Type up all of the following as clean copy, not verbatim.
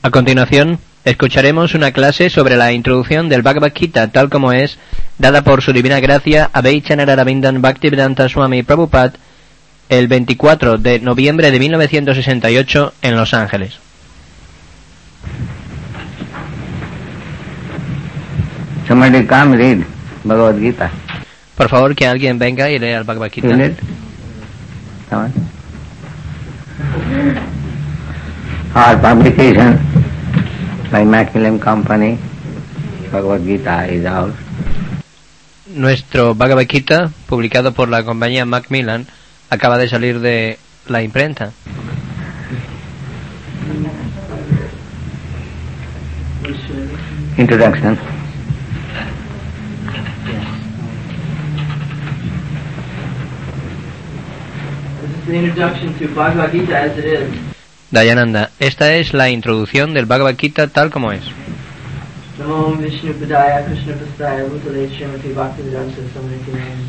A continuación, escucharemos una clase sobre la introducción del Bhagavad Gita tal como es, dada por su divina gracia Abhaychanara Aravindan Bhaktivedanta Swami Prabhupada el 24 de noviembre de 1968 en Los Ángeles. Somebody come read Bhagavad Gita. Por favor, que alguien venga y lea el Bhagavad Gita. You need? Come on. Our publication by Macmillan Company, Bhagavad Gita is out. Nuestro Bhagavad Gita, publicado por la compañía Macmillan, acaba de salir de la imprenta. Introduction. The introduction to Bhagavad Gita as it is. Dayananda, esta es la introducción del Bhagavad Gita tal como es. Namo Vishnu Padaya Krishna Pastaya Bhutale Srimati Bhaktivedanta Swami.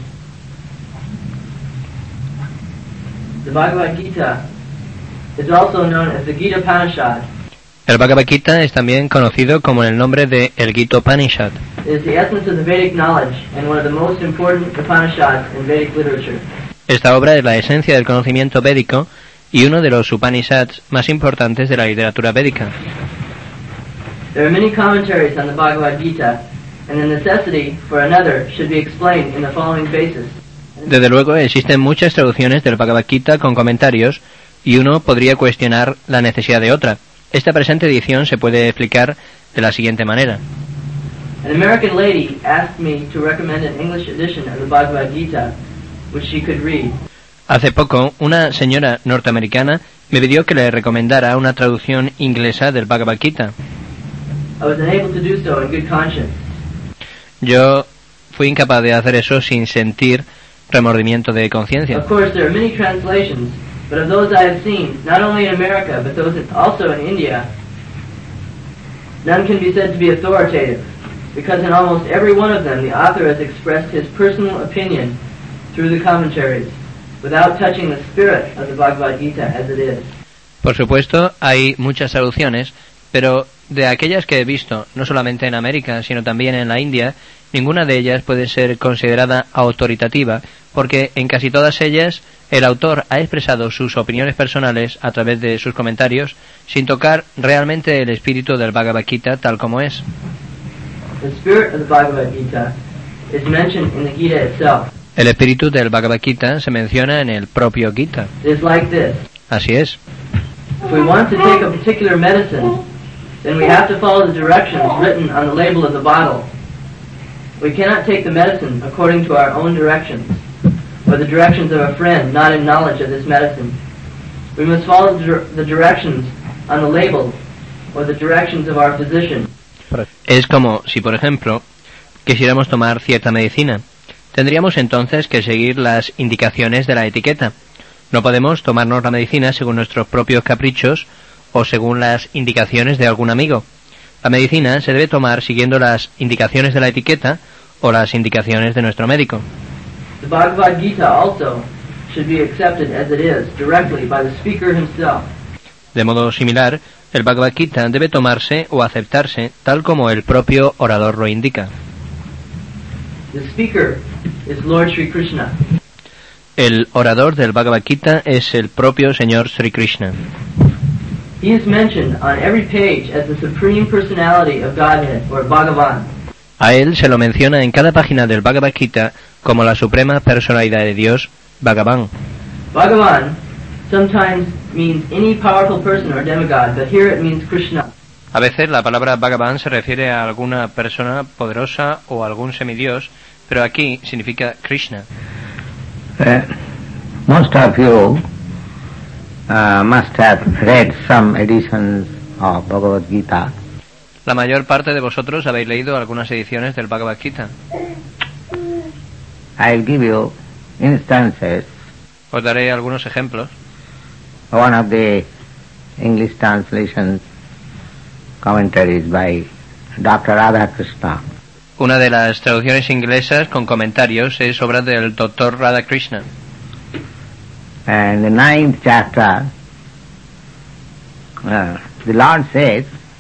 The Bhagavad Gita is also known as the Gita Upanishad. El Bhagavad Gita es también conocido como el nombre de el Gita Upanishad. It is the essence of the Vedic knowledge and one of the most important Upanishads in Vedic literature. Esta obra es la esencia del conocimiento védico y uno de los Upanishads más importantes de la literatura védica. There are many commentaries on the Bhagavad Gita, and the necessity for another should be explained in the following basis. Desde luego existen muchas traducciones del Bhagavad Gita con comentarios y uno podría cuestionar la necesidad de otra. Esta presente edición se puede explicar de la siguiente manera. An American lady asked me to recommend an English edition of the Bhagavad Gita, which she could read. Hace poco, una señora norteamericana me pidió que le recomendara una traducción inglesa del Bhagavad Gita. I was unable to do so in good conscience. Yo fui incapaz de hacer eso sin sentir remordimiento de conciencia. Of course, there are many translations, but of those I have seen, not only in America, but those also in India, none can be said to be authoritative, because in almost every one of them the author has expressed his personal opinion through the commentaries, without touching the spirit of the Bhagavad Gita as it is. Por supuesto, hay muchas traducciones, pero de aquellas que he visto, no solamente en América, sino también en la India, ninguna de ellas puede ser considerada autoritativa, porque en casi todas ellas el autor ha expresado sus opiniones personales a través de sus comentarios, sin tocar realmente el espíritu del Bhagavad Gita tal como es. The spirit of the Bhagavad Gita is mentioned in the Gita itself. El espíritu del Bhagavad Gita se menciona en el propio Gita. It is like this. Así es. If we want to take a particular medicine, then we have to follow the directions written on the label of the bottle. We cannot take the medicine according to our own directions, or the directions of a friend not in knowledge of this medicine. We must follow the directions on the label, or the directions of our physician. Es como si, por ejemplo, quisiéramos tomar cierta medicina. Tendríamos entonces que seguir las indicaciones de la etiqueta. No podemos tomarnos la medicina según nuestros propios caprichos o según las indicaciones de algún amigo. La medicina se debe tomar siguiendo las indicaciones de la etiqueta o las indicaciones de nuestro médico. The Bhagavad Gita also should be accepted as it is, directly by the speaker himself. De modo similar, el Bhagavad Gita debe tomarse o aceptarse tal como el propio orador lo indica. The speaker is Lord Sri Krishna. El orador del Bhagavad Gita es el propio Señor Sri Krishna. He is mentioned on every page as the Supreme Personality of Godhead, or Bhagavan. A él se lo menciona en cada página del Bhagavad Gita como la suprema personalidad de Dios, Bhagavan. Bhagavan sometimes means any powerful person or demigod, but here it means Krishna. A veces la palabra Bhagavan se refiere a alguna persona poderosa o a algún semidios, pero aquí significa Krishna. Most of you must have read some editions of Bhagavad Gita. La mayor parte de vosotros habéis leído algunas ediciones del Bhagavad Gita. I'll give you instances. Os daré algunos ejemplos. One of the English translations commentaries by Dr. Radhakrishna. Una de las traducciones inglesas con comentarios es obra del Dr. Radhakrishna. And the 9th chapter, the Lord says,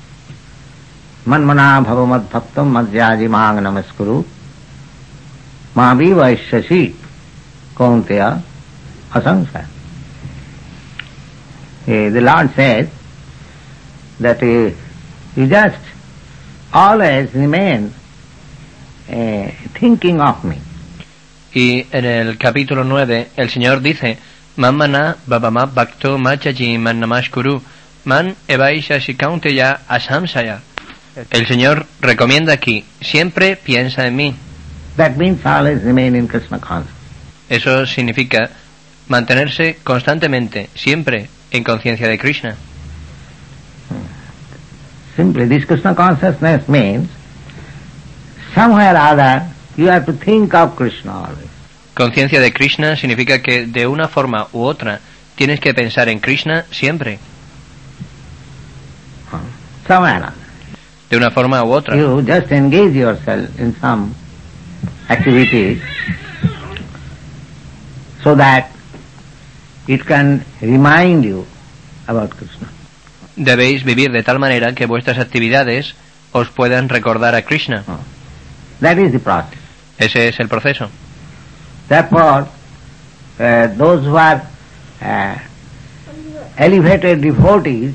manmana bhavamad bhaktam madhyaji mang namaskuru mavi vaishasi kaunteya asangsaya. The Lord says that you just always remain thinking of me. Y en el capítulo 9 el Señor dice: Mamana babama bhakto machaji man namaskuru man evaisha shikaunteya asamsaya. El Señor recomienda aquí: siempre piensa en mí. That means always remain in Krishna consciousness. Eso significa mantenerse constantemente, siempre, en conciencia de Krishna. Simply this Krishna consciousness means somewhere or other you have to think of Krishna always. Conciencia de Krishna significa que de una forma u otra tienes que pensar en Krishna siempre. Somewhere or other. De una forma u otra. You just engage yourself in some activities so that it can remind you about Krishna. Debéis vivir de tal manera que vuestras actividades os puedan recordar a Krishna. That is the process. Ese es el proceso. Therefore, those who are elevated devotees,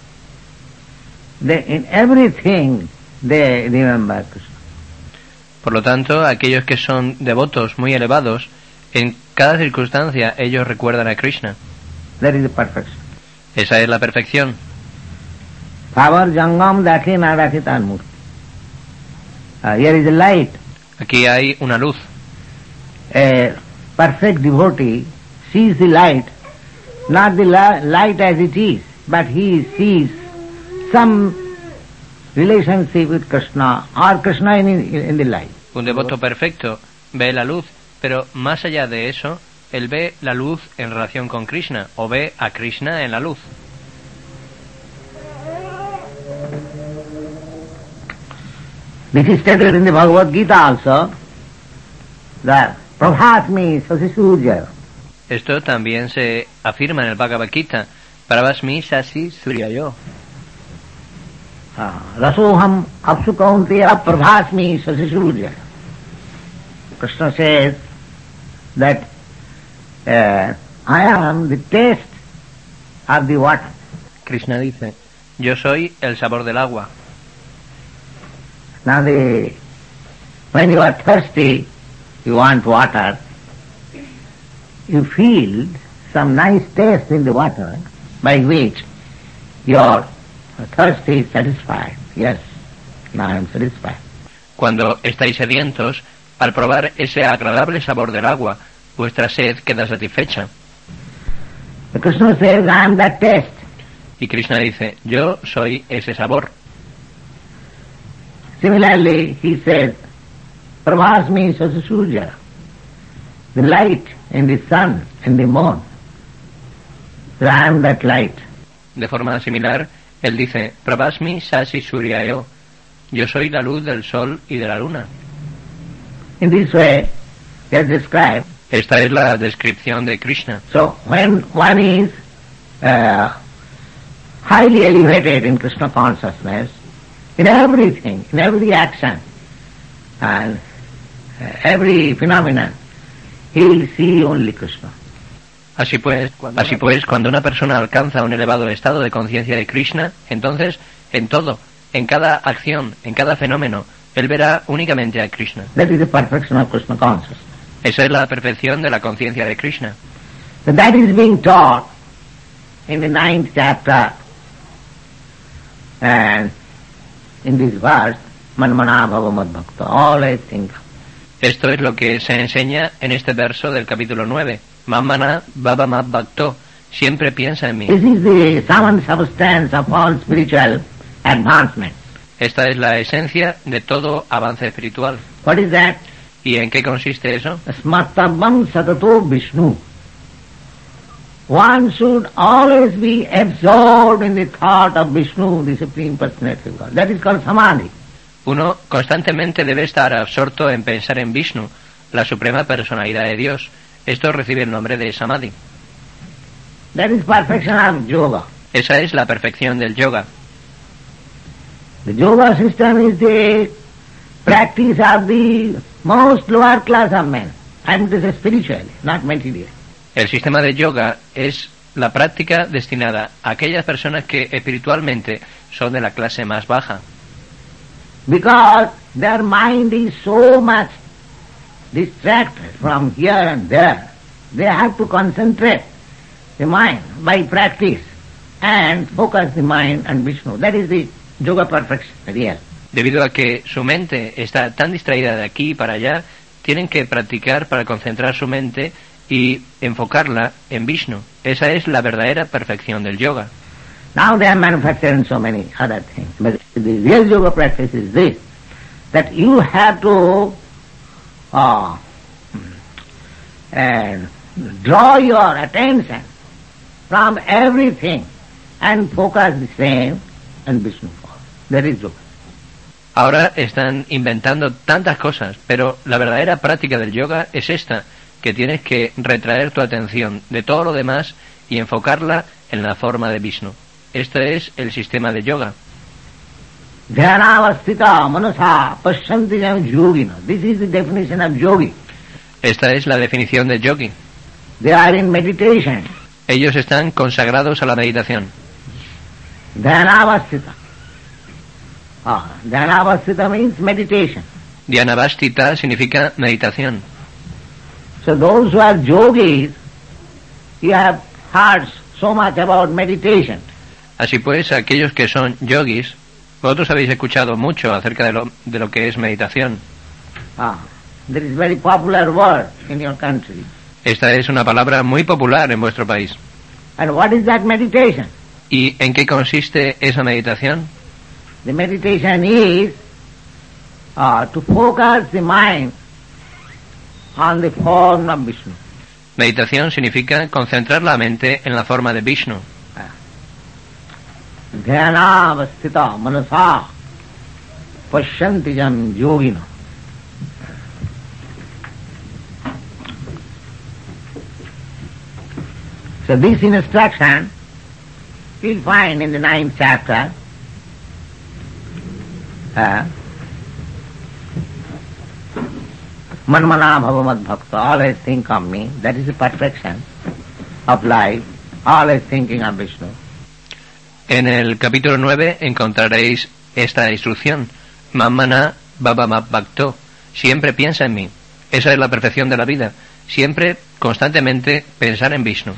in everything they remember Krishna. Por lo tanto, aquellos que son devotos muy elevados, en cada circunstancia ellos recuerdan a Krishna. That is the perfection. Esa es la perfección. Power jangam dakhe na dakhe tan murti. Here is a light. Aquí hay una luz. A perfect devotee sees the light, not the light as it is, but he sees some relationship with Krishna or Krishna in the light. Un devoto perfecto ve la luz, pero más allá de eso, él ve la luz en relación con Krishna, o ve a Krishna en la luz. This is stated in the Bhagavad Gita also, that Prabhasmi Sasisurya. Esto también se afirma en el Bhagavad Gita, Prabhasmi Sasi Suryayo. Rasoham apsu kaunteya Prabhasmi Sasisurya. Krishna says that I am the taste of the water. Krishna dice: yo soy el sabor del agua. Now when you are thirsty, you want water, you feel some nice taste in the water by which your thirst is satisfied. Yes, now I am satisfied. Cuando estáis sedientos, al probar ese agradable sabor del agua, vuestra sed queda satisfecha. The Krishna says, I am that taste. Y Krishna dice: yo soy ese sabor. Similarly, he says, Prabhasmi Sasasuja, the light in the sun and the moon. I am that light. De forma similar, él dice: Prabhasmi Sasi Suryayo, yo soy la luz del sol y de la luna. In this way, they are described. Esta es la descripción de Krishna. So, when one is highly elevated in Krishna consciousness, in everything, in every action, and every phenomenon, he will see only Krishna. Así pues, cuando una persona alcanza un elevado estado de conciencia de Krishna, entonces, en todo, en cada acción, en cada fenómeno, él verá únicamente a Krishna. That is the perfection of Krishna consciousness. Esa es la perfección de la conciencia de Krishna. So that is being taught in the 9th chapter, and in this verse, Manmana Bhavamad Bhakta, always think. Esto es lo que se enseña en este verso del capítulo 9. Mamana Bhavamad Bhakto, siempre piensa en mí. This is the sum and substance of all spiritual advancement. Esta es la esencia de todo avance espiritual. What is that? ¿Y en qué consiste eso? Smartabam satato Vishnu. One should always be absorbed in the thought of Vishnu, the Supreme Personality of God. That is called Samadhi. Uno constantemente debe estar absorto en pensar en Vishnu, la suprema personalidad de Dios. Esto recibe el nombre de Samadhi. That is perfection of yoga. Esa es la perfección del yoga. The yoga system is the practice of the most lower class of men. And it is spiritual, not material. El sistema de yoga es la práctica destinada a aquellas personas que espiritualmente son de la clase más baja. Because their mind is so much distracted from here and there. They have to concentrate the mind by practice and focus the mind on Vishnu. That is the yoga perfection, real. Debido a que su mente está tan distraída de aquí y para allá, tienen que practicar para concentrar su mente y enfocarla en Vishnu. Esa es la verdadera perfección del yoga. Now they are manufacturing so many other things. But the real yoga practice is this, that you have to draw your attention from everything and focus the same on Vishnu. That is yoga. Ahora están inventando tantas cosas, pero la verdadera práctica del yoga es esta, que tienes que retraer tu atención de todo lo demás y enfocarla en la forma de Vishnu. Este es el sistema de yoga. Dhyanavastita manasa pasyanti yogina. This is the definition of yogi. Esta es la definición de yogi. They are in meditation. Ellos están consagrados a la meditación. Dhyanavastita. Dhyanavastita means meditation. Dhyanavastita significa meditación. So those who are yogis, you have heard so much about meditation. Así pues, aquellos que son yogis, vosotros habéis escuchado mucho acerca de lo que es meditación. There is very popular word in your country. Esta es una palabra muy popular en vuestro país. And what is that meditation? ¿Y en qué consiste esa meditación? The meditation is to focus the mind on the form of Vishnu. Meditación significa concentrar la mente en la forma de Vishnu. Dhyanavastita manasa pasyanti yogina. So this instruction you'll find in the 9th chapter. Manmana bhavamad bhakta, always think of me. That is the perfection of life, always thinking of Vishnu. En el capítulo 9 encontraréis esta instrucción. Manmana bhavamad bhakta. Siempre piensa en mí. Esa es la perfección de la vida. Siempre, constantemente, pensar en Vishnu.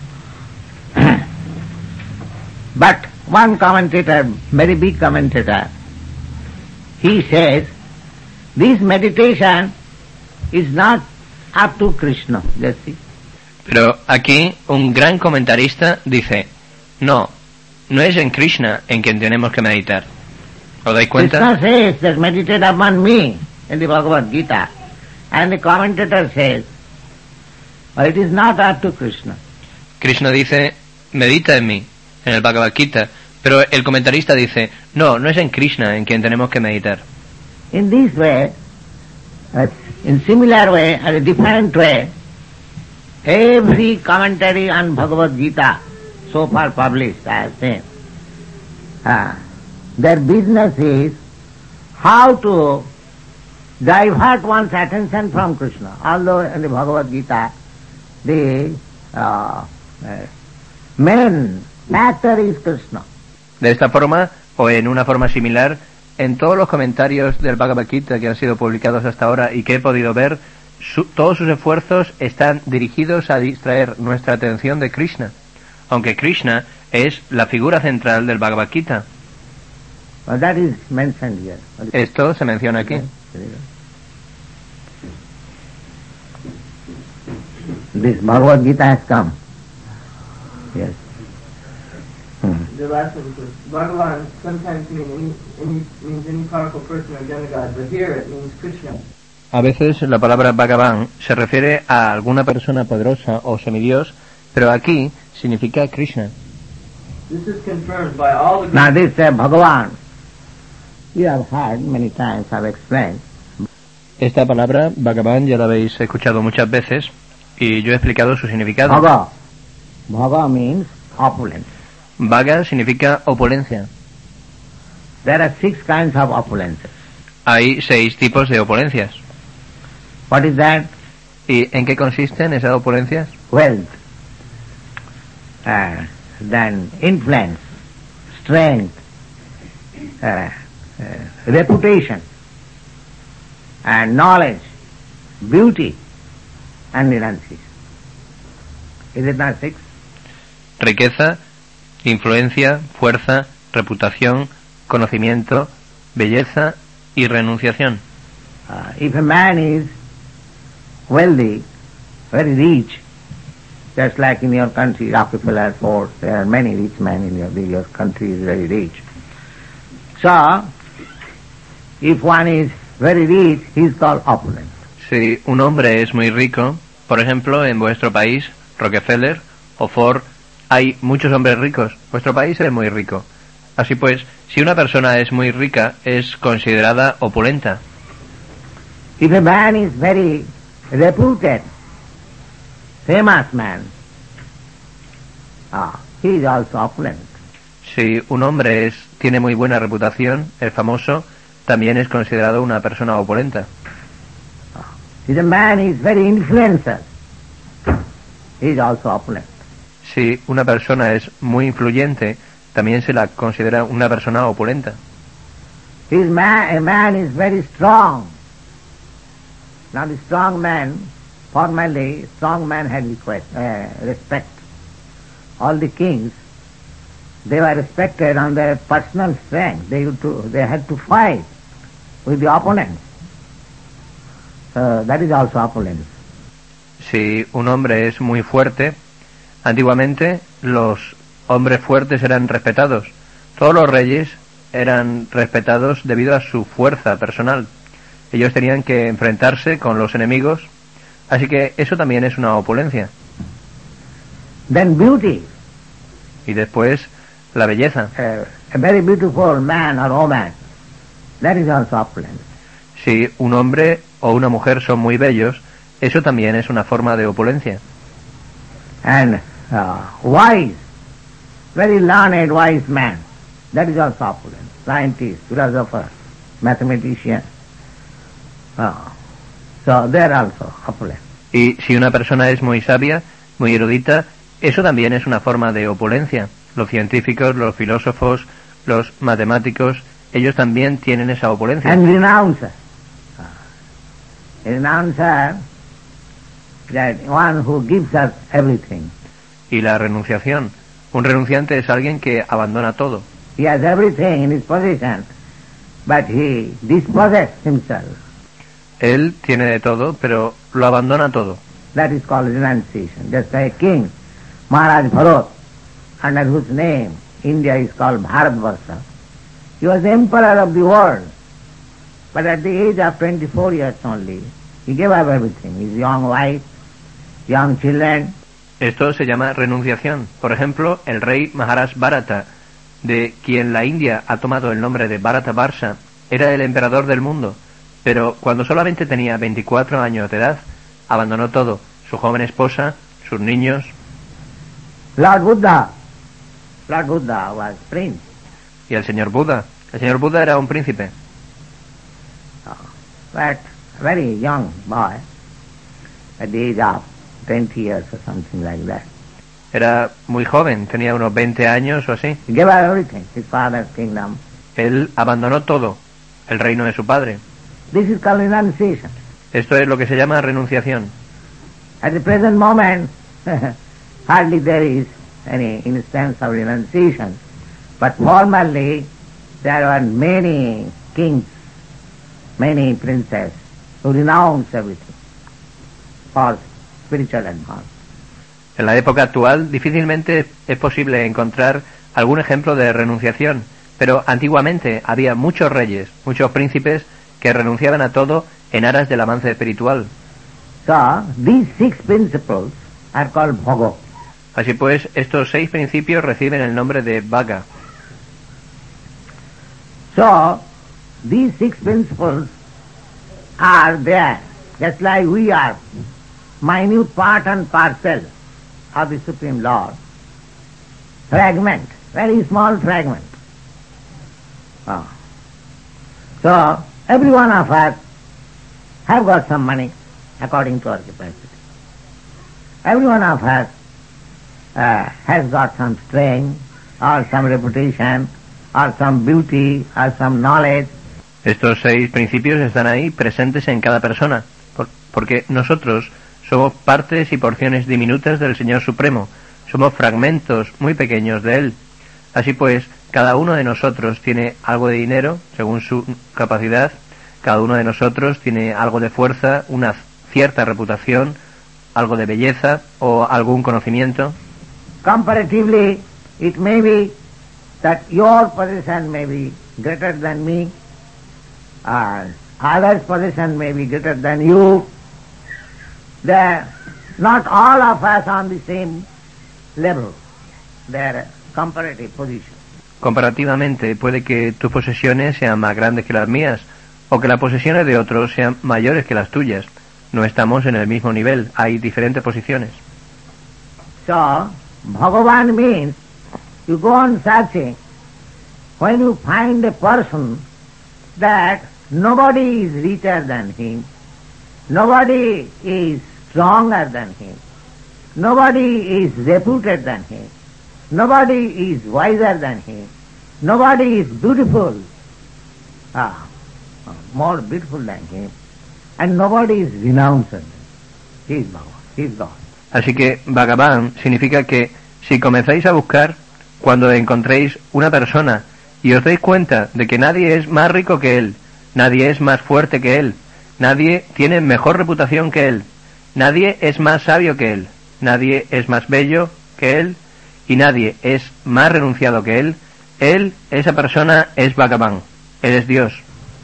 But one commentator, very big commentator, he says, this meditation is not up to Krishna. Just see. Pero aquí un gran comentarista dice, no es en Krishna en quien tenemos que meditar. ¿Os dais cuenta? Krishna says that meditate upon me in the Bhagavad Gita. And the commentator says, well, it is not up to Krishna. Krishna dice, medita en mí, en el Bhagavad Gita. Pero el comentarista dice, no es en Krishna en quien tenemos que meditar. In this way, in similar way, or a different way, every commentary on Bhagavad Gita so far published, I have seen, their business is how to divert one's attention from Krishna. Although in the Bhagavad Gita, the main factor is Krishna. De esta forma, o en una forma similar, en todos los comentarios del Bhagavad Gita que han sido publicados hasta ahora y que he podido ver, todos sus esfuerzos están dirigidos a distraer nuestra atención de Krishna, aunque Krishna es la figura central del Bhagavad Gita. Well, that is mentioned here. Esto se menciona aquí. This Bhagavad Gita has come. Yes. The last one was Bhagavan sometimes means any powerful person or demigod, but here it means Krishna. A veces la palabra Bhagavan se refiere a alguna persona poderosa o semidios, pero aquí significa Krishna. This is confirmed by all the... Now this Bhagavan, you have heard many times, I've explained. Esta palabra, Bhagavan, ya la habéis escuchado muchas veces y yo he explicado su significado. Bhaga. Bhaga means opulence. Bhaga significa opulencia. There are 6 kinds of opulences. Hay 6 tipos de opulencias. What is that? ¿Y en qué consisten esas opulencias? Wealth, then influence, strength, reputation, and knowledge, beauty, and renunciation. Is it not 6? Riqueza, influencia, fuerza, reputación, conocimiento, belleza y renunciación. If a man is wealthy, very rich, just like in your country, Rockefeller, Ford, there are many rich men in your country is very rich. So, if one is very rich, he is called opulent. Si un hombre es muy rico, por ejemplo, en vuestro país, Rockefeller o Ford, hay muchos hombres ricos. Vuestro país es muy rico. Así pues, si una persona es muy rica, es considerada opulenta. If a man is very reputed, famous man, he is also opulent. Si un hombre tiene muy buena reputación, es famoso, también es considerado una persona opulenta. If a man is very influential, he is also opulent. Si una persona es muy influyente, también se la considera una persona opulenta. If a man is very strong. Now the strong man, formerly, strong man had respect. All the kings, they were respected on their personal strength. They had to fight with the opponents. That is also opulence. Si un hombre es muy fuerte, antiguamente los hombres fuertes eran respetados. Todos los reyes eran respetados debido a su fuerza personal. Ellos tenían que enfrentarse con los enemigos, así que eso también es una opulencia. Then beauty. Y después, la belleza. A very beautiful man or woman, that is also opulence. Si un hombre o una mujer son muy bellos, eso también es una forma de opulencia. And wise, very learned wise man, that is also opulence. Scientist, philosopher, mathematician. So they are also opulent. Y si una persona es muy sabia, muy erudita, eso también es una forma de opulencia. Los científicos, los filósofos, los matemáticos, ellos también tienen esa opulencia. And renouncer. Renouncer, that one who gives up everything. Y la renunciación. Un renunciante es alguien que abandona todo. He has everything in his possession, but he dispossesses himself. Él tiene de todo, pero lo abandona todo. That is called renunciation. Just like king, Maharaj Bharat, under whose name India is called Bharatvarsha. He was the emperor of the world, but at the age of 24 years only, he gave up everything. His young wife, young children. Esto se llama renunciación. Por ejemplo, el rey Maharaj Bharata, de quien la India ha tomado el nombre de Bharatvarsha, era el emperador del mundo. Pero cuando solamente tenía 24 años de edad, abandonó todo, su joven esposa, sus niños. Lord Buddha was prince. Y el señor Buda era un príncipe. But very young boy, at the age of 20 years or something like that. Era muy joven, tenía unos 20 años o así. He gave up everything, his father's kingdom. Él abandonó todo, el reino de su padre. This is called renunciation. Esto es lo que se llama renunciación. At the present moment, hardly there is any instance of renunciation. But formerly, there were many kings, many princes who renounced everything for spiritual advance. En la época actual, difícilmente es posible encontrar algún ejemplo de renunciación, pero antiguamente había muchos reyes, muchos príncipes que renunciaban a todo en aras del avance espiritual. So, these 6 principles are called bhaga. Así pues, estos 6 principios reciben el nombre de Bhaga. So, these 6 principles are there, just like we are minute part and parcel of the Supreme Lord. Fragment, very small fragment. So, every one of us have got some money according to our capacity. Every one of us has got some strength, or some reputation, or some beauty, or some knowledge. Estos 6 principios están ahí presentes en cada persona, porque nosotros somos partes y porciones diminutas del Señor Supremo, somos fragmentos muy pequeños de Él. Así pues, cada uno de nosotros tiene algo de dinero, según su capacidad, cada uno de nosotros tiene algo de fuerza, una cierta reputación, algo de belleza o algún conocimiento. Comparatively, it may be that your position may be greater than me, or others' position may be greater than you. Not all of us on the same level, their comparative position. Comparativamente, puede que tus posesiones sean más grandes que las mías, o que las posesiones de otros sean mayores que las tuyas. No estamos en el mismo nivel, hay diferentes posiciones. So, Bhagavan means you go on searching. When you find a person that nobody is richer than him, nobody is stronger than him, nobody is reputed than him, nobody is wiser than him, nobody is beautiful, more beautiful than him, and nobody is renowned than him. He is Bhagavan, he is God. Así que Bhagavan significa que si comenzáis a buscar, cuando encontréis una persona y os dais cuenta de que nadie es más rico que él, nadie es más fuerte que él, nadie tiene mejor reputación que él, nadie es más sabio que él, nadie es más bello que él y nadie es más renunciado que él, esa persona es Bhagavan, él es Dios.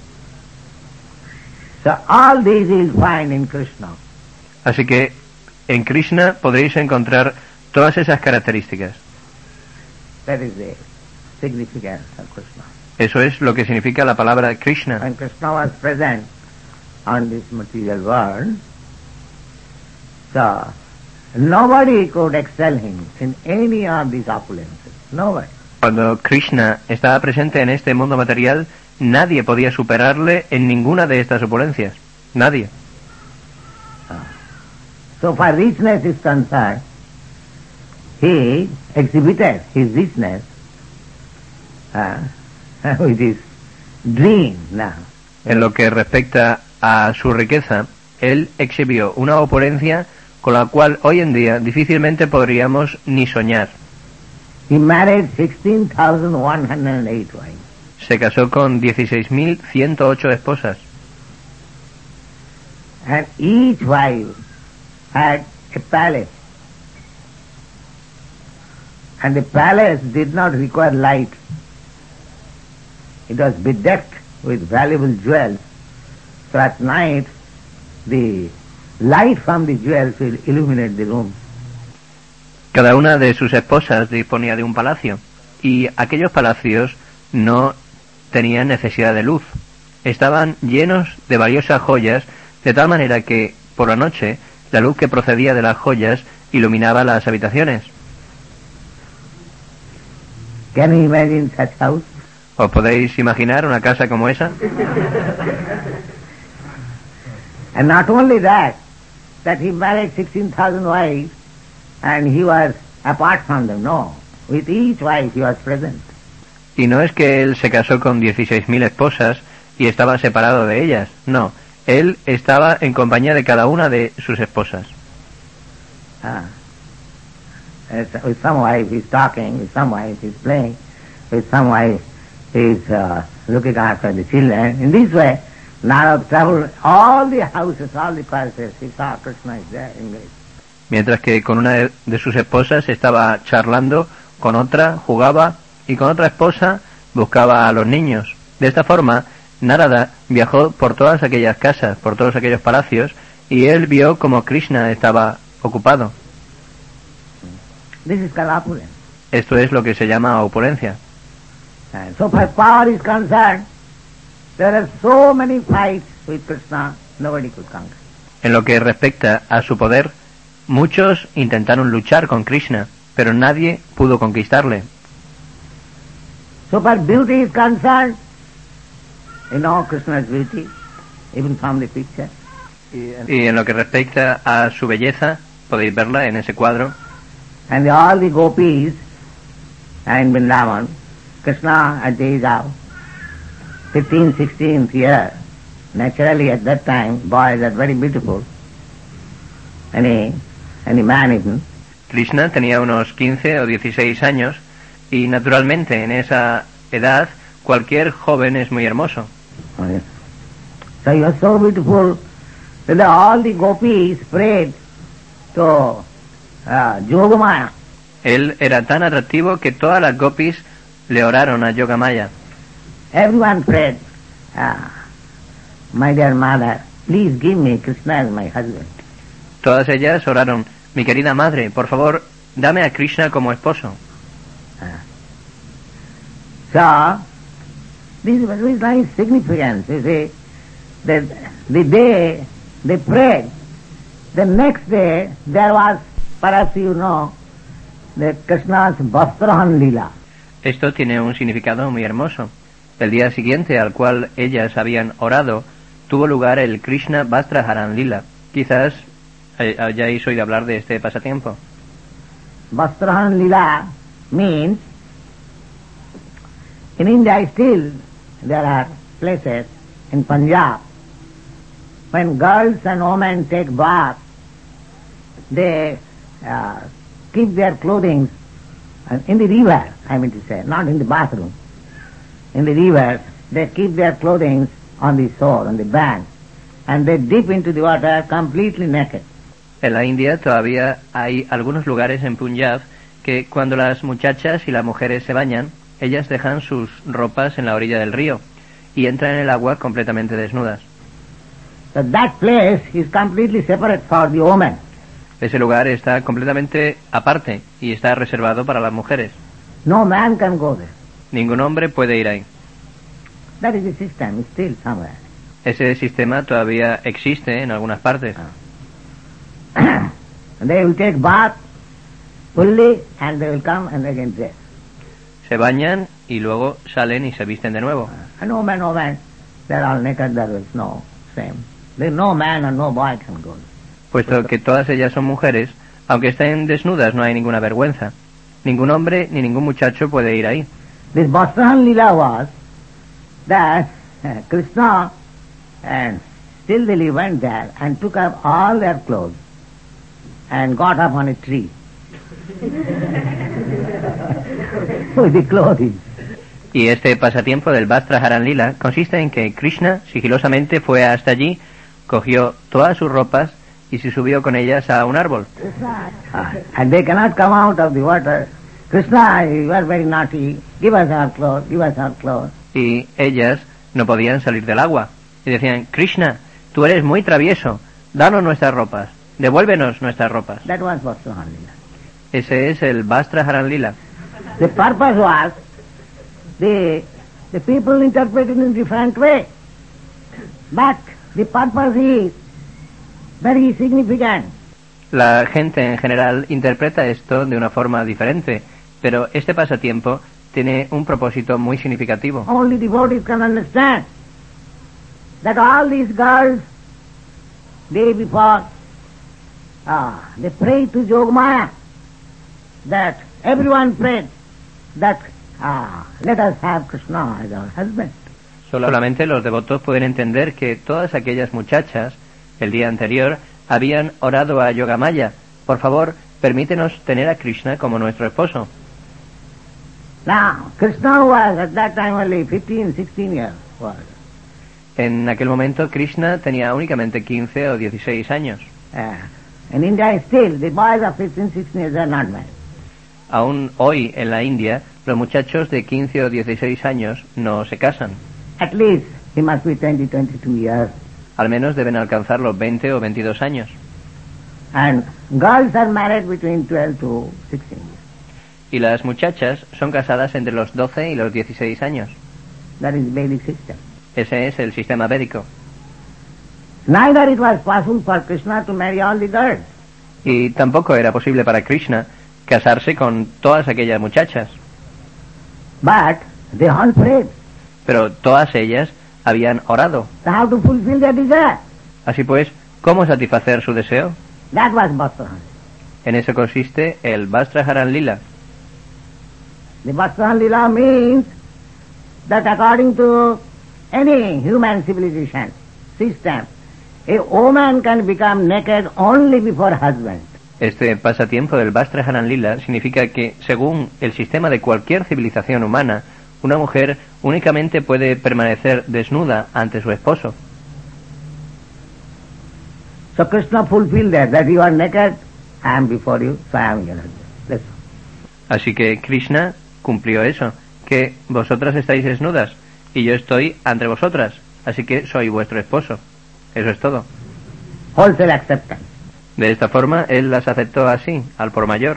So all these you'll find in Krishna. Así que en Krishna podréis encontrar todas esas características. That is the significance of Krishna. Eso es lo que significa la palabra Krishna. When Krishna was present on this material world, so nobody could excel him in any of these opulences. Nobody. Cuando Krishna estaba presente en este mundo material, nadie podía superarle en ninguna de estas opulencias. Nadie. So far richness is concerned, he exhibited his richness with his dream now. En lo que respecta a su riqueza, él exhibió una opulencia con la cual hoy en día difícilmente podríamos ni soñar. He married 16,108 wives. Se casó con 16.108 esposas. And each wife had a palace. And the palace did not require light. It was bedecked with valuable jewels. So at night, the light from the jewels will illuminate the room. Cada una de sus esposas disponía de un palacio, y aquellos palacios no tenían necesidad de luz. Estaban llenos de valiosas joyas, de tal manera que, por la noche, la luz que procedía de las joyas iluminaba las habitaciones. Can you imagine such house? ¿Os podéis imaginar una casa como esa? And not only that he married 16,000 wives and he was apart from them. No, with each wife he was present. Y no es que él se casó con 16.000 esposas y estaba separado de ellas. No, él estaba en compañía de cada una de sus esposas. With some wife he's talking, with some wife he's playing, with some wife he's looking after the children. In this way, Narada traveled all the houses, all the palaces. He saw Krishna is there engaged. Mientras que con una de sus esposas estaba charlando, con otra jugaba y con otra esposa buscaba a los niños. De esta forma, Narada viajó por todas aquellas casas, por todos aquellos palacios, y él vio como Krishna estaba ocupado. This is called opulence. Esto es lo que se llama opulencia. And so far power is concerned, there are so many fights with Krishna, nobody could conquer. En lo que respecta a su poder, muchos intentaron luchar con Krishna, pero nadie pudo conquistarle. So far beauty is concerned, You know Krishna's beauty, even from the picture. Y en lo que respecta a su belleza, podéis verla en ese cuadro. And all the gopis in Vrindavan, Krishna at the age of 15, 16th year, naturally at that time boys are very beautiful. Any man even. Krishna tenía unos 15 o 16 años y naturalmente en esa edad cualquier joven es muy hermoso. So he was so beautiful that all the gopis prayed to Yogamaya. Él era tan atractivo que todas las gopis le oraron a Yogamaya. Everyone prayed, my dear mother, please give me Krishna as my husband. Todas ellas oraron, mi querida madre, por favor, dame a Krishna como esposo. So, this was very nice significance, you see, that the day they prayed, the next day there was, perhaps you know, the Krishna's Vastrahan Lila. Esto tiene un significado muy hermoso. El día siguiente al cual ellas habían orado, tuvo lugar el Krishna Vastraharan Lila. Quizás hayáis oído hablar de este pasatiempo. Vastrahan Lila means, in India still there are places in Punjab, when girls and women take bath, they keep their clothing in the river, I mean to say, not in the bathroom. In the river, they keep their clothing on the shore, on the bank, and they dip into the water completely naked. En la India todavía hay algunos lugares en Punjab que cuando las muchachas y las mujeres se bañan, ellas dejan sus ropas en la orilla del río y entran en el agua completamente desnudas. So that place is completely separate for the women. Ese lugar está completamente aparte y está reservado para las mujeres. No man can go there. Ningún hombre puede ir ahí. That is the system, still somewhere. Ese sistema todavía existe en algunas partes. They will take bath fully and they will come and again dress. Se bañan y luego salen y se visten de nuevo. And no man, they're all naked, there is no same. There no man and no boy can go. Puesto que todas ellas son mujeres, aunque estén desnudas no hay ninguna vergüenza. Ningún hombre ni ningún muchacho puede ir ahí. This Vastrahan Lila was that Krishna and still they went there and took up all their clothes and got up on a tree with the clothing. Y este pasatiempo del Vastraharan Lila consiste en que Krishna sigilosamente fue hasta allí, cogió todas sus ropas y se subió con ellas a un árbol. And they cannot come out of the water. Krishna, you are very naughty. Give us our clothes, give us our clothes. Y ellas no podían salir del agua. Y decían, Krishna, tú eres muy travieso. Danos nuestras ropas. Devuélvenos nuestras ropas. That was Vastrahan Lila. Ese es el Vastraharan Lila. The purpose was, the people interpret it in a different way. But the purpose is very significant. La gente en general interpreta esto de una forma diferente, pero este pasatiempo tiene un propósito muy significativo. Only devotees can understand that all these girls, day before, they pray to Yogamaya, that everyone prayed that let us have Krishna as our husband. Solamente los devotos pueden entender que todas aquellas muchachas, el día anterior, habían orado a Yogamaya, por favor, permítenos tener a Krishna como nuestro esposo. Now, Krishna was at that time only 15, 16 years old. En aquel momento Krishna tenía únicamente 15 o 16 años. In India still, the boys of 15, 16 years are not married. Aún hoy en la India, los muchachos de 15 o 16 años no se casan. At least he must be 20, 22 years. Al menos deben alcanzar los 20 o 22 años. And girls are married between 12 to 16 years. Y las muchachas son casadas entre los 12 y los 16 años. That is Vedic system. Ese es el sistema védico. Neither it was possible for Krishna to marry all the girls. Y tampoco era posible para Krishna casarse con todas aquellas muchachas. But they all prayed. Pero todas ellas habían orado. So how to fulfill their desire? Así pues, ¿cómo satisfacer su deseo? That was Vastrahan. En eso consiste el Vastraharan Lila. The Vastrahan Lila means that according to any human civilization system, a woman can become naked only before husband. Este pasatiempo del Vastraharan Lila significa que, según el sistema de cualquier civilización humana, una mujer únicamente puede permanecer desnuda ante su esposo. So Krishna fulfilled that you are naked, I am before you, so I am your husband. That's all. Así que Krishna cumplió eso, que vosotras estáis desnudas y yo estoy ante vosotras, así que soy vuestro esposo. Eso es todo. Wholesale acceptance. De esta forma, él las aceptó así, al por mayor.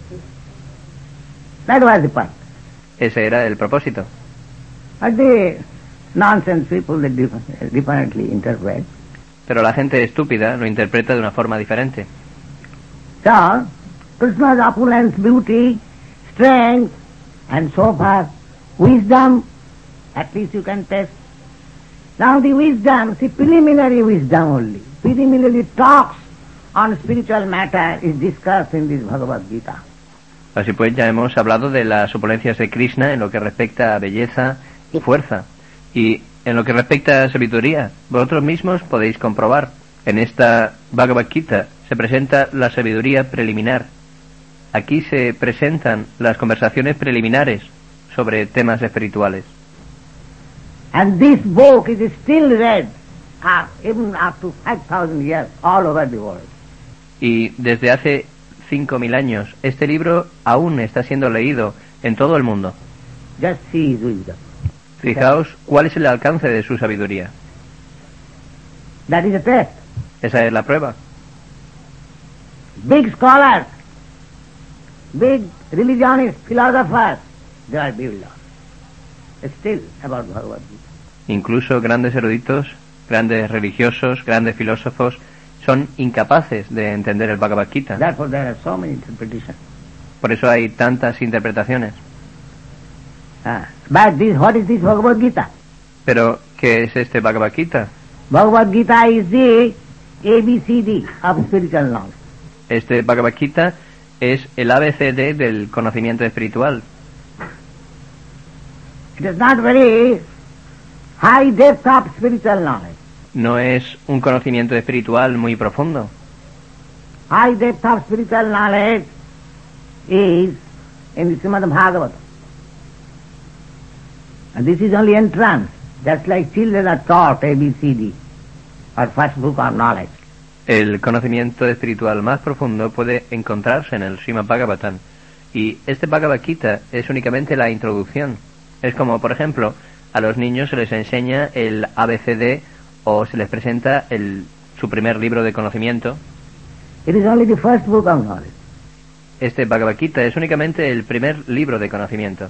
That was the point. Ese era el propósito. But the nonsense people they differently interpret. Pero la gente estúpida lo interpreta de una forma diferente. So, Krishna's opulence, beauty, strength, and so forth, wisdom, at least you can test. Now the wisdom, see, preliminary wisdom only. Preliminary talks on spiritual matter is discussed in this Bhagavad Gita. Así pues, ya hemos hablado de las opulencias de Krishna en lo que respecta a belleza y fuerza. Y en lo que respecta a sabiduría, vosotros mismos podéis comprobar. En esta Bhagavad Gita se presenta la sabiduría preliminar. Aquí se presentan las conversaciones preliminares sobre temas espirituales. And this book is still read even up to 5,000 years all over the world. Y desde hace 5.000 años, este libro aún está siendo leído en todo el mundo. Just see his wisdom. Fijaos cuál es el alcance de su sabiduría. That is a test. Esa es la prueba. Big scholars, big religionists, philosophers, they are bewildered. Still about Bhagavad Gita. Incluso grandes eruditos, grandes religiosos, grandes filósofos son incapaces de entender el Bhagavad Gita. Therefore there are so many interpretations. Por eso hay tantas interpretaciones. But what is this Bhagavad Gita? Pero, ¿qué es este Bhagavad Gita? Bhagavad Gita is the ABCD of spiritual knowledge. Este Bhagavad Gita es el ABCD del conocimiento espiritual. It is not very high depth of spiritual knowledge. No es un conocimiento espiritual muy profundo. High depth of spiritual knowledge is in the Srimad Bhagavatam. And this is only entrance, just like children are taught ABCD, or first book of knowledge. El conocimiento espiritual más profundo puede encontrarse en el Srimad Bhagavatam. Y este Bhagavad Gita es únicamente la introducción. Es como, por ejemplo, a los niños se les enseña el ABCD o se les presenta su primer libro de conocimiento. It is only the first book of knowledge. Este Bhagavad Gita es únicamente el primer libro de conocimiento.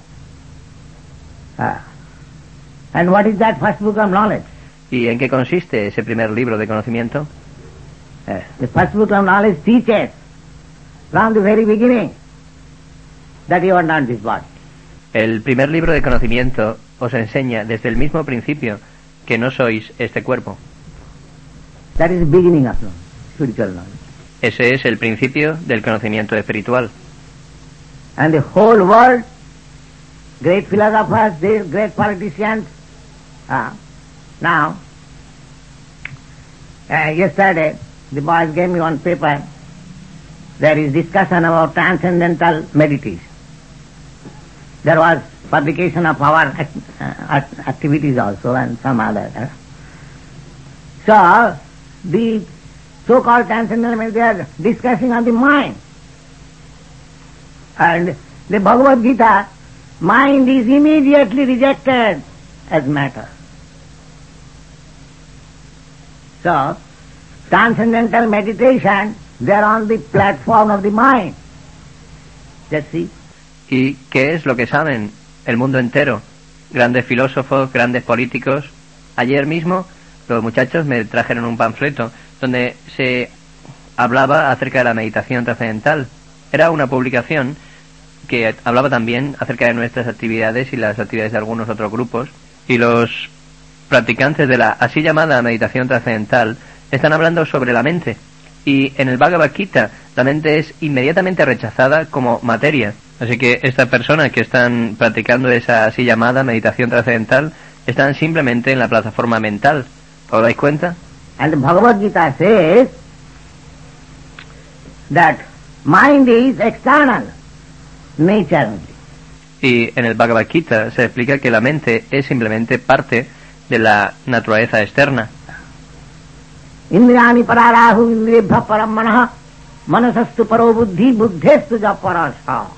And what is that first book of knowledge? ¿Y en qué consiste ese primer libro de conocimiento? The first book of knowledge teaches from the very beginning that you are not this body. El primer libro de conocimiento os enseña desde el mismo principio que no sois este cuerpo. That is the beginning of spiritual knowledge. Ese es el principio del conocimiento espiritual. And the whole world, great philosophers, great politicians, now, yesterday, the boys gave me one paper. There is discussion about transcendental meditation. There was publication of our activities also and some other. So, the so-called transcendental meditation, they are discussing on the mind. And the Bhagavad Gita, mind is immediately rejected as matter. So, transcendental meditation, they are on the platform of the mind. Just see. ¿Y qué es lo que saben el mundo entero? Grandes filósofos, grandes políticos. Ayer mismo los muchachos me trajeron un panfleto donde se hablaba acerca de la meditación trascendental. Era una publicación que hablaba también acerca de nuestras actividades y las actividades de algunos otros grupos. Y los practicantes de la así llamada meditación trascendental están hablando sobre la mente, y en el Bhagavad Gita la mente es inmediatamente rechazada como materia. Así que estas personas que están practicando esa así llamada meditación trascendental están simplemente en la plataforma mental. ¿Os dais cuenta? And the Bhagavad Gita says that mind is external nature only. Y en el Bhagavad Gita se explica que la mente es simplemente parte de la naturaleza externa. Indriyani pararahu indriyebhya param manah manasastu paro buddhi buddhestu ja parasa.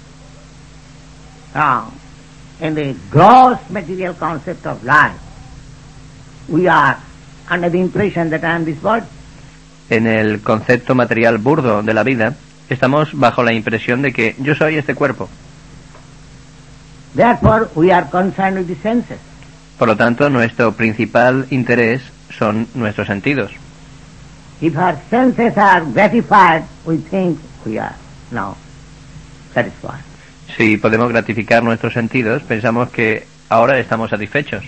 In the gross material concept of life, we are under the impression that I am this body. En el concepto material burdo de la vida, estamos bajo la impresión de que yo soy este cuerpo. Therefore, we are concerned with the senses. Por lo tanto, nuestro principal interés son nuestros sentidos. If our senses are gratified, we think we are now satisfied. Si podemos gratificar nuestros sentidos, pensamos que ahora estamos satisfechos.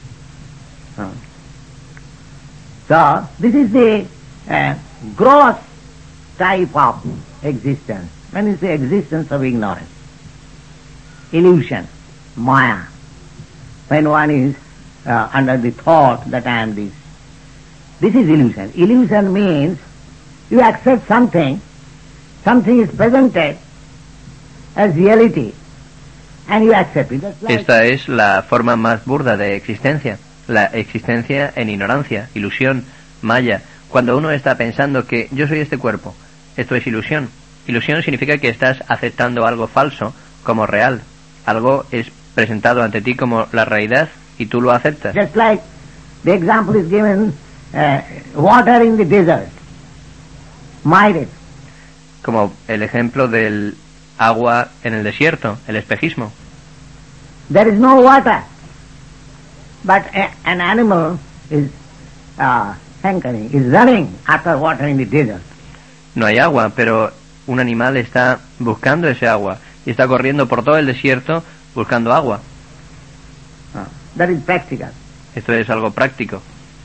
So, this is the gross type of existence. When is the existence of ignorance, illusion, maya. When one is under the thought that I am this. This is illusion. Illusion means you accept something, something is presented as reality, and you accept it. That's like Esta es la forma más burda de existencia, la existencia en ignorancia, ilusión, maya. Cuando uno está pensando que yo soy este cuerpo, esto es ilusión. Ilusión significa que estás aceptando algo falso como real. Algo es presentado ante ti como la realidad y tú lo aceptas. Just like the example is given, water in the desert, mirror. Como el ejemplo del agua en el desierto, el espejismo. There is no water, but an animal is hankering, is running after water in the desert. No hay agua, pero un animal está buscando ese agua y está corriendo por todo el desierto buscando agua. That is practical. Esto es algo práctico.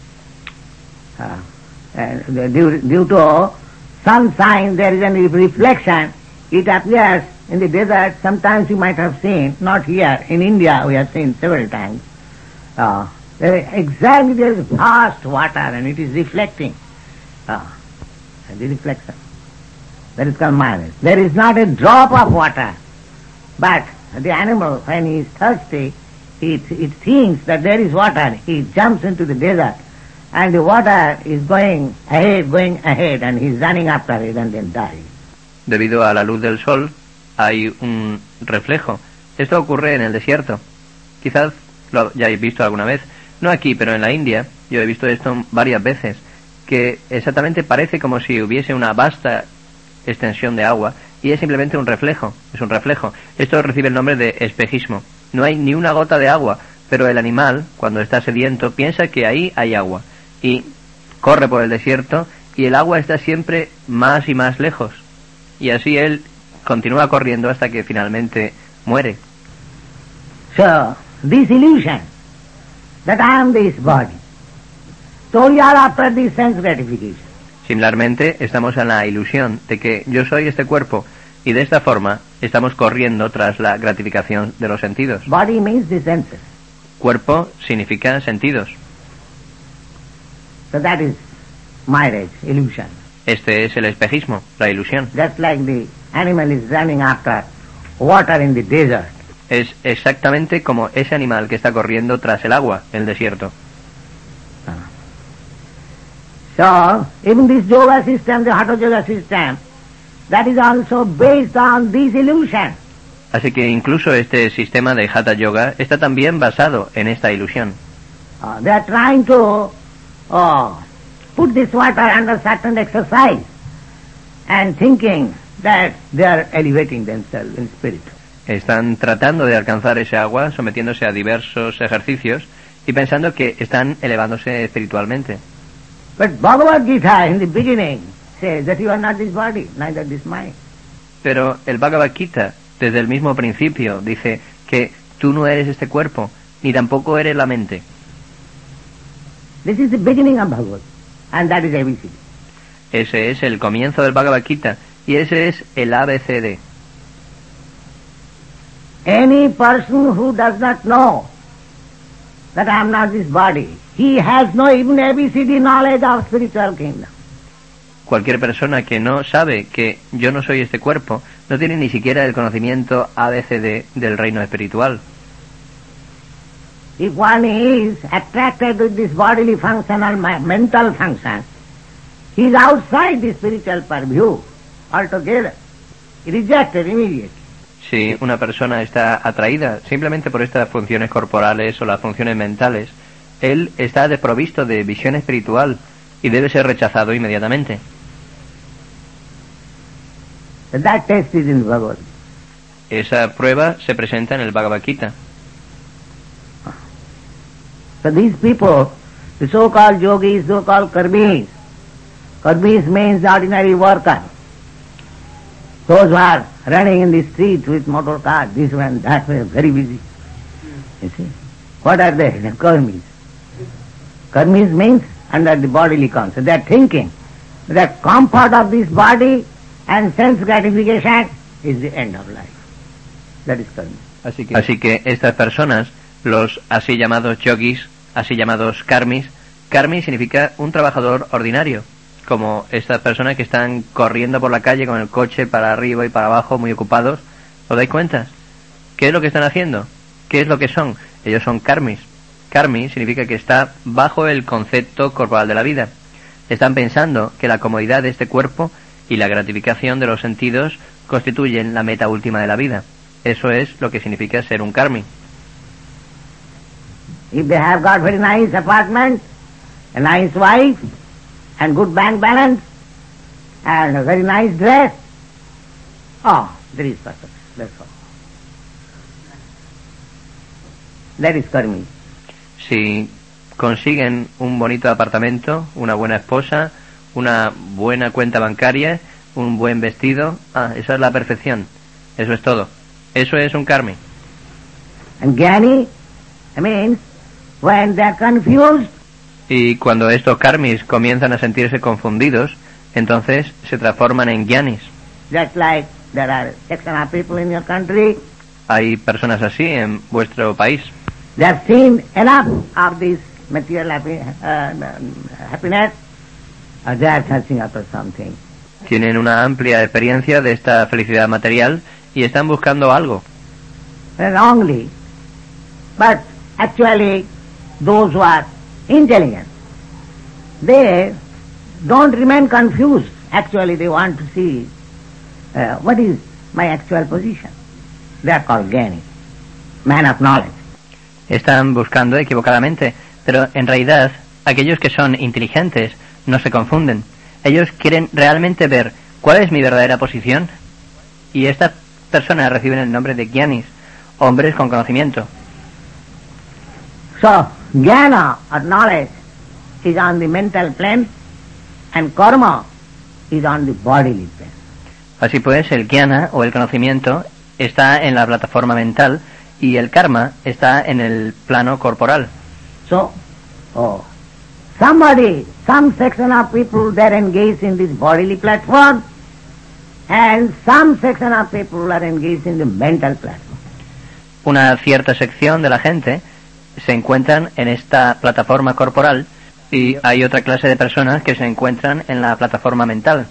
Due to sunshine, there is a reflection. It appears in the desert. Sometimes you might have seen, not here, in India we have seen several times. Exactly there is vast water and it is reflecting. The reflection. That is called mirror. There is not a drop of water, but the animal, when he is thirsty, it thinks that there is water. He jumps into the desert, and the water is going ahead, and he is running after it and then dies. Debido a la luz del sol, hay un reflejo. Esto ocurre en el desierto. Quizás lo hayáis visto alguna vez. No aquí, pero en la India, yo he visto esto varias veces, que exactamente parece como si hubiese una vasta extensión de agua, y es simplemente un reflejo, es un reflejo. Esto recibe el nombre de espejismo. No hay ni una gota de agua, pero el animal, cuando está sediento, piensa que ahí hay agua, y corre por el desierto, y el agua está siempre más y más lejos. Y así él continúa corriendo hasta que finalmente muere. So, this illusion, that I am this body, so we are after this sense gratification. Similarmente, estamos en la ilusión de que yo soy este cuerpo, y de esta forma estamos corriendo tras la gratificación de los sentidos. Body means the senses. Cuerpo significa sentidos. So that is mirage, illusion. Este es el espejismo, la ilusión. Just like the animal is running after water in the desert. Es exactamente como ese animal que está corriendo tras el agua en el desierto. So, even this yoga system, the Hatha Yoga system, that is also based on this illusion. Así que incluso este sistema de Hatha Yoga está también basado en esta ilusión. They are trying to put this water under certain exercise and thinking that they are elevating themselves in spirit. Están tratando de alcanzar ese agua sometiéndose a diversos ejercicios y pensando que están elevándose espiritualmente. But Bhagavad Gita in the beginning says that you are not this body, neither this mind. Pero el Bhagavad Gita, desde el mismo principio, dice que tú no eres este cuerpo, ni tampoco eres la mente. This is the beginning of Bhagavad, and that is ABCD. Ese es el comienzo del Bhagavad Gita y ese es el ABCD. Any person who does not know that I am not this body, he has no even ABCD knowledge of spiritual kingdom. Cualquier persona que no sabe que yo no soy este cuerpo, no tiene ni siquiera el conocimiento ABCD del reino espiritual. If one is attracted with this bodily functional mental function, he is outside the spiritual purview altogether, rejected immediately. Si una persona está atraída simplemente por estas funciones corporales o las funciones mentales, él está desprovisto de visión espiritual y debe ser rechazado inmediatamente. That test is in Bhagavad. Esa prueba se presenta en el Bhagavad Gita. So these people, the so-called yogis, so-called karmis means ordinary worker. Those who are running in the street with motor cars, this one, that way, very busy. You see? What are they? The karmis. Karmis means under the bodily concept. They are thinking that comfort of this body and sense gratification is the end of life. That is karmi. Así que estas personas, los así llamados yogis, así llamados karmis significa un trabajador ordinario, como estas personas que están corriendo por la calle con el coche para arriba y para abajo muy ocupados. ¿Os dais cuenta? ¿Qué es lo que están haciendo? ¿Qué es lo que son? Ellos son karmis. Karmi significa que está bajo el concepto corporal de la vida. Están pensando que la comodidad de este cuerpo y la gratificación de los sentidos constituyen la meta última de la vida. Eso es lo que significa ser un karmi. If they have got very nice apartment, a nice wife, and good bank balance, and a very nice dress, there is perfect. That's all. That is karmi. Si consiguen un bonito apartamento, una buena esposa, una buena cuenta bancaria, un buen vestido, esa es la perfección. Eso es todo. Eso es un karmi. And jnani, I mean, when they are confused, y cuando estos karmis comienzan a sentirse confundidos, entonces se transforman en jnanis. Just like there are 600 people in your country. Hay personas así en vuestro país. They have seen enough of this material happiness, they are searching after something. Tienen una amplia experiencia de esta felicidad material y están buscando algo. Wrongly, but actually those who are intelligent, they don't remain confused. Actually they want to see what is my actual position. They are called jnani, man of knowledge. Están buscando equivocadamente, pero en realidad aquellos que son inteligentes no se confunden. Ellos quieren realmente ver cuál es mi verdadera posición, y estas personas reciben el nombre de jnanis, hombres con conocimiento. So, jnana or knowledge is on the mental plane and karma is on the bodily plane. Así pues, el jnana o el conocimiento está en la plataforma mental y el karma está en el plano corporal. So, some section of people they are engaged in this bodily platform and some section of people are engaged in the mental platform. Una cierta sección de la gente se encuentran en esta plataforma corporal y hay otra clase de personas que se encuentran en la plataforma mental.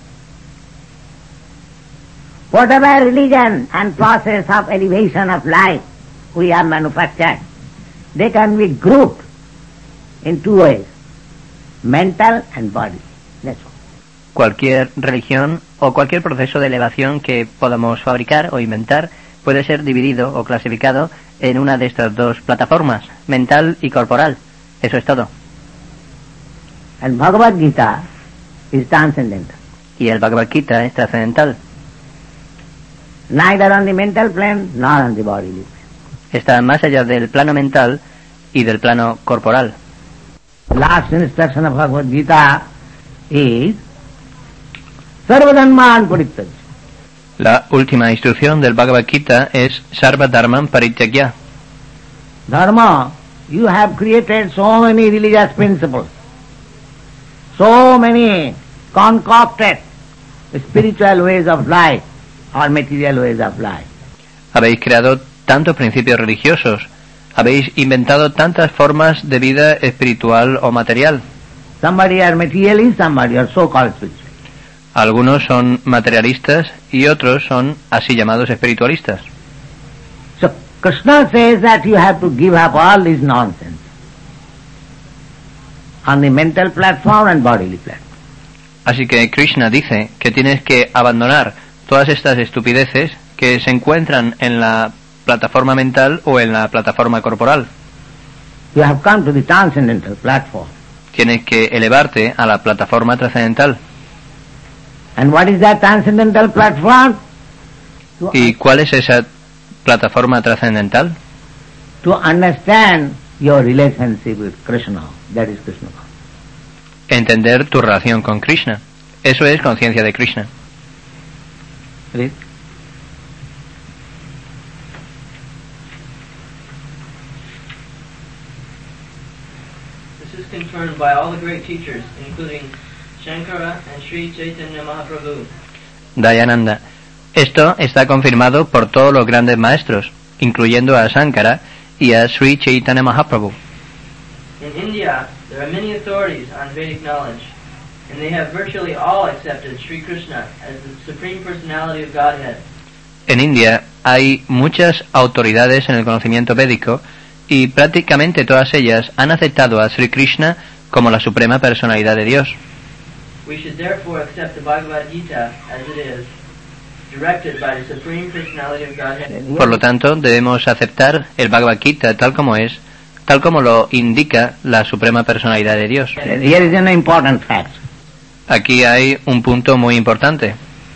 Whatever religion and process of elevation of life we have manufactured, they can be grouped in two ways, mental and body. That's all. Cualquier religión o cualquier proceso de elevación que podamos fabricar o inventar puede ser dividido o clasificado en una de estas dos plataformas, mental y corporal. Eso es todo. And Bhagavad Gita is transcendental. Y el Bhagavad Gita es trascendental. Neither on the mental plane nor on the bodily plane. Está más allá del plano mental y del plano corporal. Last instruction of Bhagavad Gita is Sarvadharman Parityajya. La última instrucción del Bhagavad Gita es Sarva Dharman Parityajya. Dharma, you have created so many religious principles. so many concocted spiritual ways of life or material ways of life. Habéis creado tantos principios religiosos, habéis inventado tantas formas de vida espiritual o material. Somebody are materialists, somebody are so-called spiritual. Algunos son materialistas y otros son así llamados espiritualistas. So Krishna says that you have to give up all this nonsense on the mental platform and bodily platform. Así que Krishna dice que tienes que abandonar todas estas estupideces que se encuentran en la plataforma mental o en la plataforma corporal. You have come to the transcendental platform. Tienes que elevarte a la plataforma trascendental. And what is that transcendental platform? ¿Y cuál es esa plataforma trascendental? To understand your relationship with Krishna. That is Krishna. Entender tu relación con Krishna. Eso es conciencia de Krishna. Please. This is confirmed by all the great teachers, including Shankara and Sri Chaitanya Mahaprabhu. Dayananda. Esto está confirmado por todos los grandes maestros, incluyendo a Shankara y a Sri Chaitanya Mahaprabhu. In India, there are many authorities on Vedic knowledge, and they have virtually all accepted Sri Krishna as the Supreme Personality of Godhead. En India hay muchas autoridades en el conocimiento védico y prácticamente todas ellas han aceptado a Sri Krishna como la suprema personalidad de Dios. We should therefore accept the Bhagavad Gita as it is, directed by the Supreme Personality of Godhead. Por lo tanto, debemos aceptar el Bhagavad Gita tal como es, tal como lo indica la suprema personalidad de Dios. Here is an important fact. Aquí hay un punto muy importante.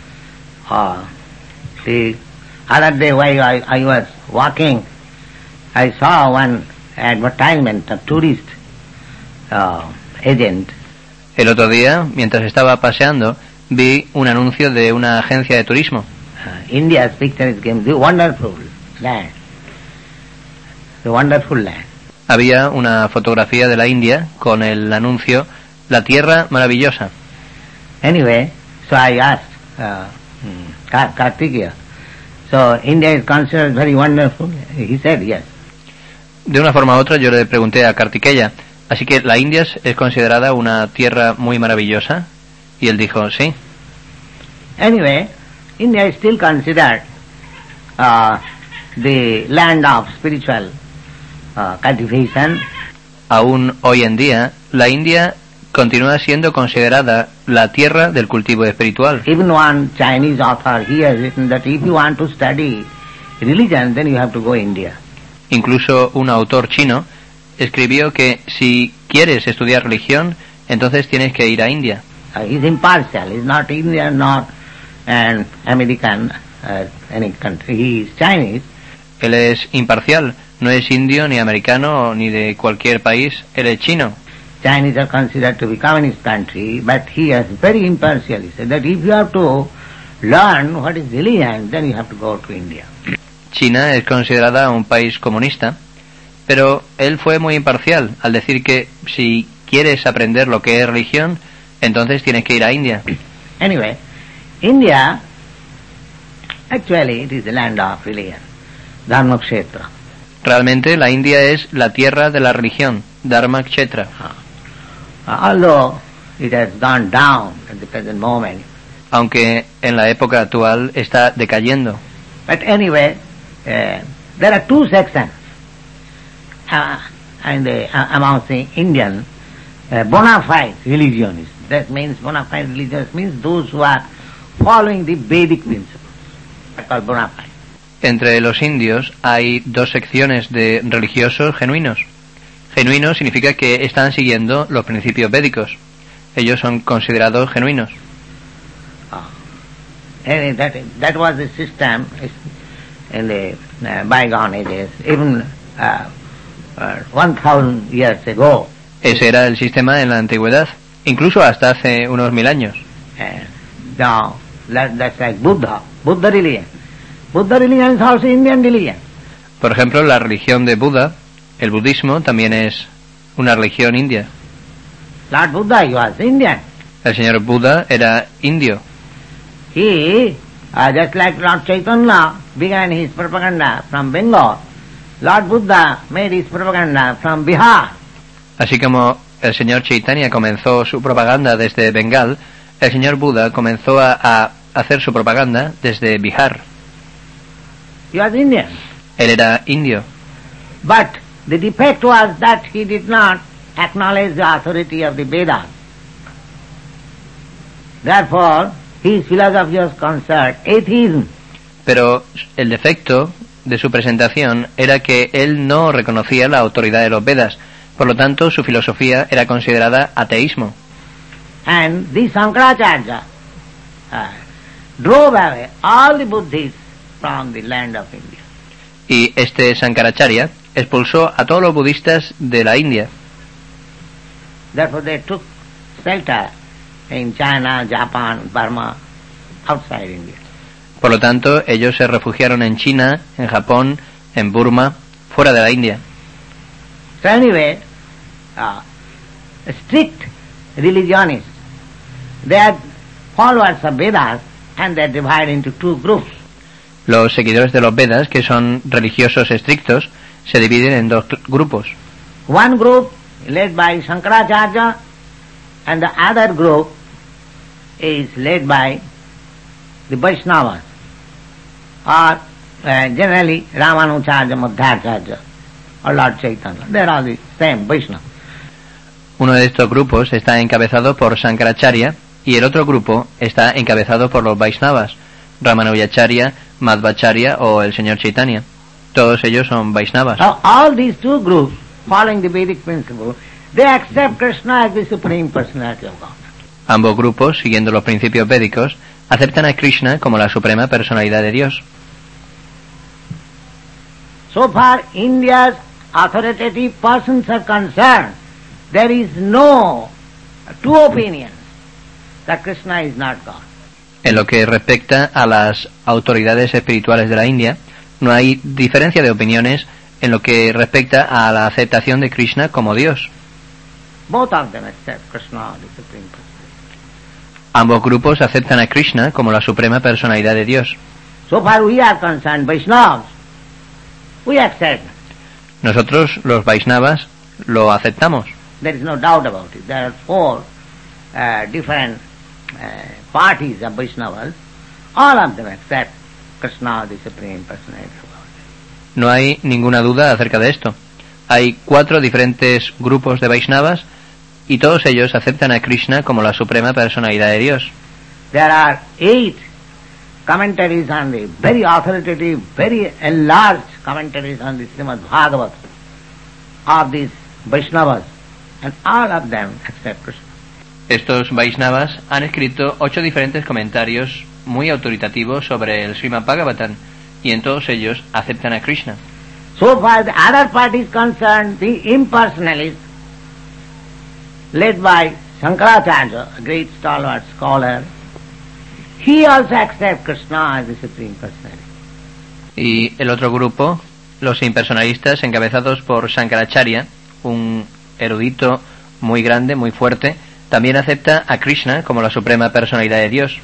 The other day while I was walking, I saw one advertisement, a tourist agent. El otro día, mientras estaba paseando, vi un anuncio de una agencia de turismo. India's picture is given, the wonderful land. The wonderful land. Había una fotografía de la India con el anuncio La Tierra Maravillosa. Anyway, so I asked Kartikeya, so India is considered very wonderful? He said yes. De una forma u otra yo le pregunté a Kartikeya, así que la India es considerada una tierra muy maravillosa, y él dijo sí. Anyway, India is still considered the land of spiritual cultivation. Aún hoy en día, la India continúa siendo considerada la tierra del cultivo espiritual. Even one Chinese author, he has written that if you want to study religion, then you have to go India. Incluso un autor chino escribió que si quieres estudiar religión, entonces tienes que ir a India. He's impartial. He's not Indian, not an American, any country. He is Chinese. Él es imparcial, no es indio, ni americano, ni de cualquier país, él es chino. Chinese are considered to be communist country, but he is very impartial. He said that if you have to learn what is religion, then you have to go to India. China es considerada un país comunista, pero él fue muy imparcial al decir que si quieres aprender lo que es religión, entonces tienes que ir a India. Anyway, India, actually it is the land of religion, Dharmakshetra. Realmente la India es la tierra de la religión, Dharmakshetra. Although it has gone down at the present moment. Aunque en la época actual está decayendo. But anyway, there are two sections amongst the Indian bona fide religionists. That means bona fide religionists means those who are following the Vedic principles. That's called bona fide. Entre los indios hay dos secciones de religiosos genuinos. Genuino significa que están siguiendo los principios védicos. Ellos son considerados genuinos. That was the system in the bygone ages, even 1,000 years ago. Ese era el sistema en la antigüedad, incluso hasta hace unos 1000 años. Now, that's like Buddha religion. Buddha religion is also Indian religion. Por ejemplo, la religión de Buda, el budismo, también es una religión india. Lord Buddha, he was Indian. El señor Buda era indio. He, just like Lord Chaitanya began his propaganda from Bengal, Lord Buddha made his propaganda from Bihar. Así como el señor Chaitanya comenzó su propaganda desde Bengal, el señor Buda comenzó a hacer su propaganda desde Bihar. He was Indian. Él era indio. But the defect was that he did not acknowledge the authority of the Vedas. Therefore, his philosophy was considered atheism. Pero el defecto de su presentación era que él no reconocía la autoridad de los Vedas. Por lo tanto, su filosofía era considerada ateísmo. And this Shankaracharya drove away all the Buddhists from the land of India. Y este Sankaracharya expulsó a todos los budistas de la India. Therefore they took shelter in China, Japan, Burma, outside India. Por lo tanto, ellos se refugiaron en China, en Japón, en Burma, fuera de la India. So anyway, strict religionists, they are followers of Vedas and they are divided into two groups. Los seguidores de los Vedas, que son religiosos estrictos, se dividen en dos grupos. One group led by Shankaracharya and the other group is led by the Vaishnavas or generally Ramanujarya, Madhvacharya or Lord Chaitanya. They are all the same Vaishnava. Uno de estos grupos está encabezado por Sankaracharya y el otro grupo está encabezado por los Vaishnavas, Ramanujacharya, Madhvacharya o el señor Chaitanya. Todos ellos son Vaishnavas. Now, all these two groups, following the Vedic principle, they accept Krishna as the Supreme Personality of God. Ambos grupos, siguiendo los principios védicos, aceptan a Krishna como la suprema personalidad de Dios. So far India's authoritative persons are concerned, there is no two opinions that Krishna is not God. En lo que respecta a las autoridades espirituales de la India, no hay diferencia de opiniones en lo que respecta a la aceptación de Krishna como Dios. Both of them accept Krishna, the Supreme Personality. Ambos grupos aceptan a Krishna como la suprema personalidad de Dios. So far we are concerned, Vaishnavas, we accept. Nosotros, los Vaishnavas, lo aceptamos. There is no doubt about it. There are four different parties of Vaishnavas. All of them accept Krishna, the Supreme Personality of God. No hay ninguna duda acerca de esto. Hay 4 diferentes grupos de Vaishnavas y todos ellos aceptan a Krishna como la suprema personalidad de Dios. There are 8 commentaries on the very authoritative, very enlarged commentaries on the Srimad Bhagavat of these Vaishnavas, and all of them accept Krishna. Estos Vaishnavas han escrito 8 diferentes comentarios muy autoritativos sobre el Srimad Bhagavatam y en todos ellos aceptan a Krishna. So far the other parties concerned, the impersonalists, led by Shankaracharya, a great stalwart scholar, he also accepts Krishna as the Supreme Personality. Y el otro grupo, los impersonalistas, encabezados por Shankaracharya, un erudito muy grande, muy fuerte, también acepta a Krishna como la suprema personalidad de Dios.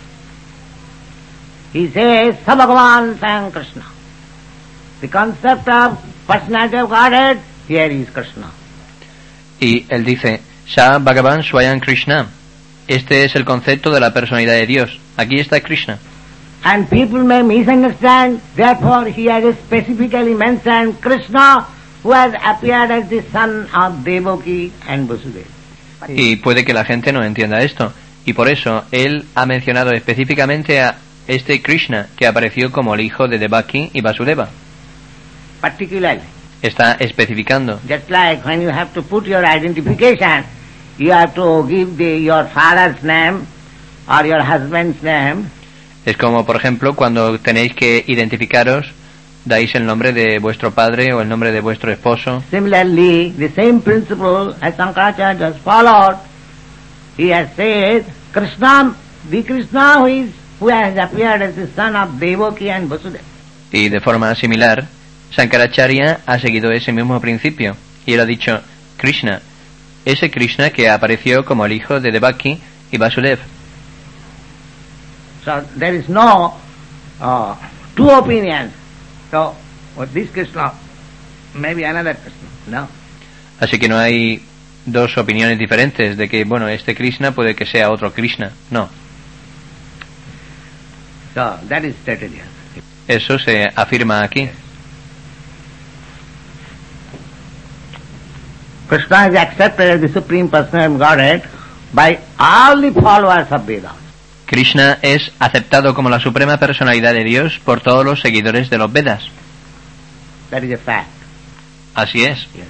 He says, Sabhagavan Sam Krishna. The concept of personality of Godhead, here is Krishna. Y él dice, Sa Bhagavan Swayam Krishna. Este es el concepto de la personalidad de Dios. Aquí está Krishna. And people may misunderstand, therefore he has specifically mentioned Krishna, who has appeared as the son of Devaki and Vasudeva. Y puede que la gente no entienda esto. Y por eso él ha mencionado específicamente a este Krishna que apareció como el hijo de Devaki y Vasudeva. Particularly. Está especificando. Just like when you have to put your identification, you have to give your father's name or your husband's name. Es como, por ejemplo, cuando tenéis que identificaros, dais el nombre de vuestro padre o el nombre de vuestro esposo. Similarly, the same principle as Shankaracharya has followed. He has said, Krishna, the Krishna who has appeared as the son of Devaki and Vasudeva. Y de forma similar, Shankaracharya ha seguido ese mismo principio y él ha dicho, Krishna, ese Krishna que apareció como el hijo de Devaki y Vasudev. So there is no two opinions. So this Krishna, maybe another Krishna. No. Así que no hay dos opiniones diferentes de que, bueno, este Krishna puede que sea otro Krishna. No. So that is stated here. Eso se afirma aquí. Krishna is accepted as the Supreme Personality of Godhead by all the followers of Vedas. Krishna es aceptado como la suprema personalidad de Dios por todos los seguidores de los Vedas. That is a fact. Así es. Yes.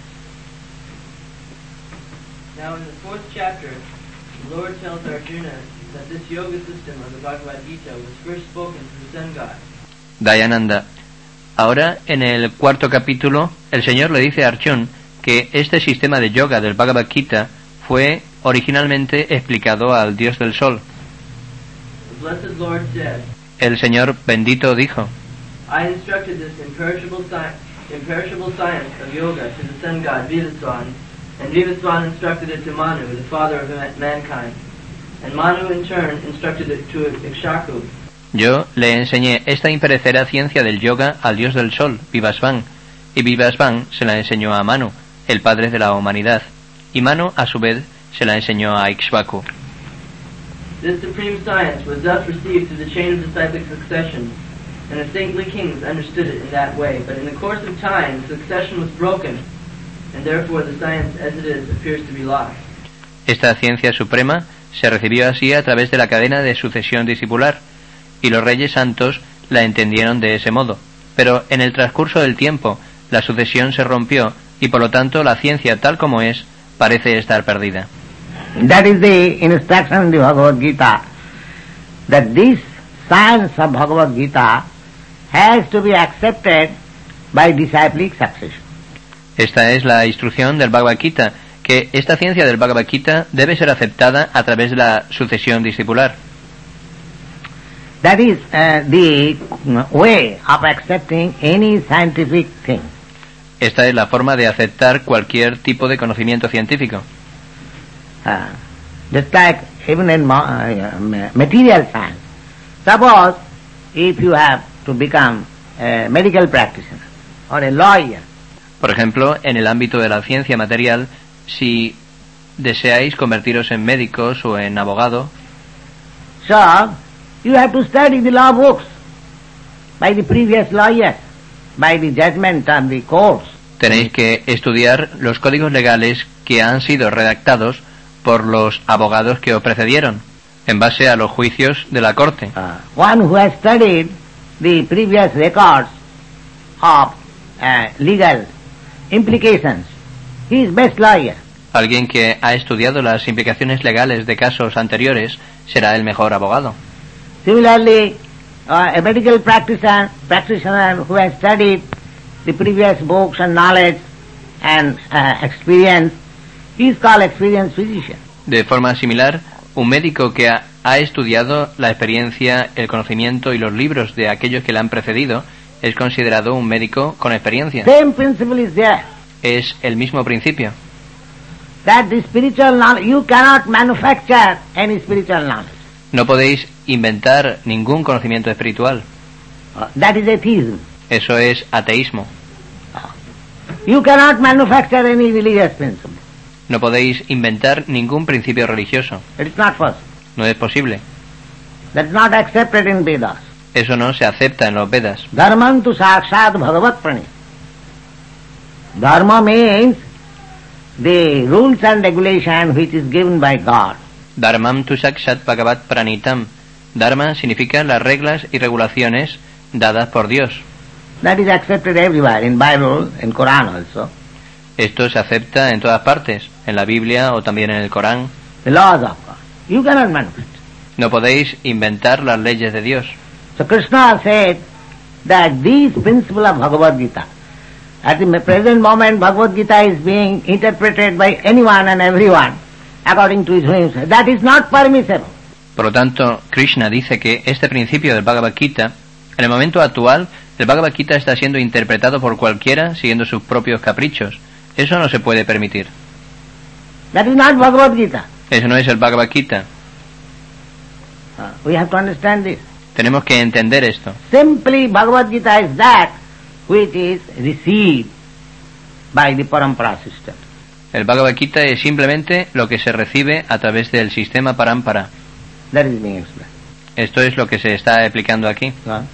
Now in the 4th chapter, the Lord tells Arjuna that this yoga system of the Bhagavad Gita was first spoken to the sun god. Dayananda. Ahora, en el 4º capítulo, el Señor le dice a Arjuna que este sistema de yoga del Bhagavad Gita fue originalmente explicado al Dios del Sol. The blessed Lord said, El Señor bendito dijo, I instructed this imperishable science of yoga to the sun god Vivasvan, and Vivasvan instructed it to Manu, the father of mankind, and Manu in turn instructed it to Ikshaku. Yo le enseñé esta imperecedera ciencia del yoga al Dios del Sol, Vivasvan, y Vivasvan se la enseñó a Manu, el padre de la humanidad, y Manu a su vez se la enseñó a Ikshvaku. This supreme science was thus received through the chain of disciplic succession, and the saintly kings understood it in that way, but in the course of time the succession was broken, and therefore the science as it is appears to be lost. Esta ciencia suprema se recibió así a través de la cadena de sucesión discipular, y los reyes santos la entendieron de ese modo, pero en el transcurso del tiempo la sucesión se rompió y por lo tanto la ciencia tal como es parece estar perdida. That is the instruction in the Bhagavad Gita, that this science of Bhagavad Gita has to be accepted by disciplic succession. Esta es la instrucción del Bhagavad Gita, que esta ciencia del Bhagavad Gita debe ser aceptada a través de la sucesión discipular. That is the way of accepting any scientific thing. Esta es la forma de aceptar cualquier tipo de conocimiento científico. Just like even in material science. Suppose if you have to become a medical practitioner or a lawyer. Por ejemplo, en el ámbito de la ciencia material, si deseáis convertiros en médicos o en abogado, So you have to study the law books by the previous lawyers, by the judgment of the courts. tenéis que estudiar los códigos legales que han sido redactados por los abogados que os precedieron, en base a los juicios de la corte. One who has studied the previous records of legal implications, he is best lawyer. Alguien que ha estudiado las implicaciones legales de casos anteriores será el mejor abogado. Similarly, a medical practitioner who has studied the previous books and knowledge and experience, he is called experienced physician. De forma similar, un médico que ha estudiado la experiencia, el conocimiento y los libros de aquellos que le han precedido es considerado un médico con experiencia. Same principle is there. Es el mismo principio. That the spiritual knowledge, you cannot manufacture any spiritual knowledge. No podéis inventar ningún conocimiento espiritual. That is atheism. Eso es ateísmo. You cannot manufacture any religious principle. No podéis inventar ningún principio religioso. It is not possible. No es posible. That is not accepted in Vedas. Eso no se acepta en los Vedas. Dharman tu sakshat bhagavat prani. Dharma means the rules and regulation which is given by God. Dharmam tu sakshat bhagavat pranitam. Dharma significa las reglas y regulaciones dadas por Dios. That is accepted everywhere, in Bible, in Quran also. Esto se acepta en todas partes, en la Biblia o también en el Corán. The laws of God. You cannot manufacture. No podéis inventar las leyes de Dios. So Krishna said that this principle of Bhagavad Gita, at the present moment Bhagavad Gita is being interpreted by anyone and everyone according to his whims. That is not permissible. Por lo tanto, Krishna dice que este principio del Bhagavad Gita, en el momento actual, el Bhagavad Gita está siendo interpretado por cualquiera siguiendo sus propios caprichos. Eso no se puede permitir. That is not Bhagavad Gita. Eso no es el Bhagavad Gita. We have to understand this. Tenemos que entender esto. Simply Bhagavad Gita is that which is received by the Parampara system. El Bhagavad Gita es simplemente lo que se recibe a través del sistema Parampara. That is being explained. Esto es lo que se está explicando aquí.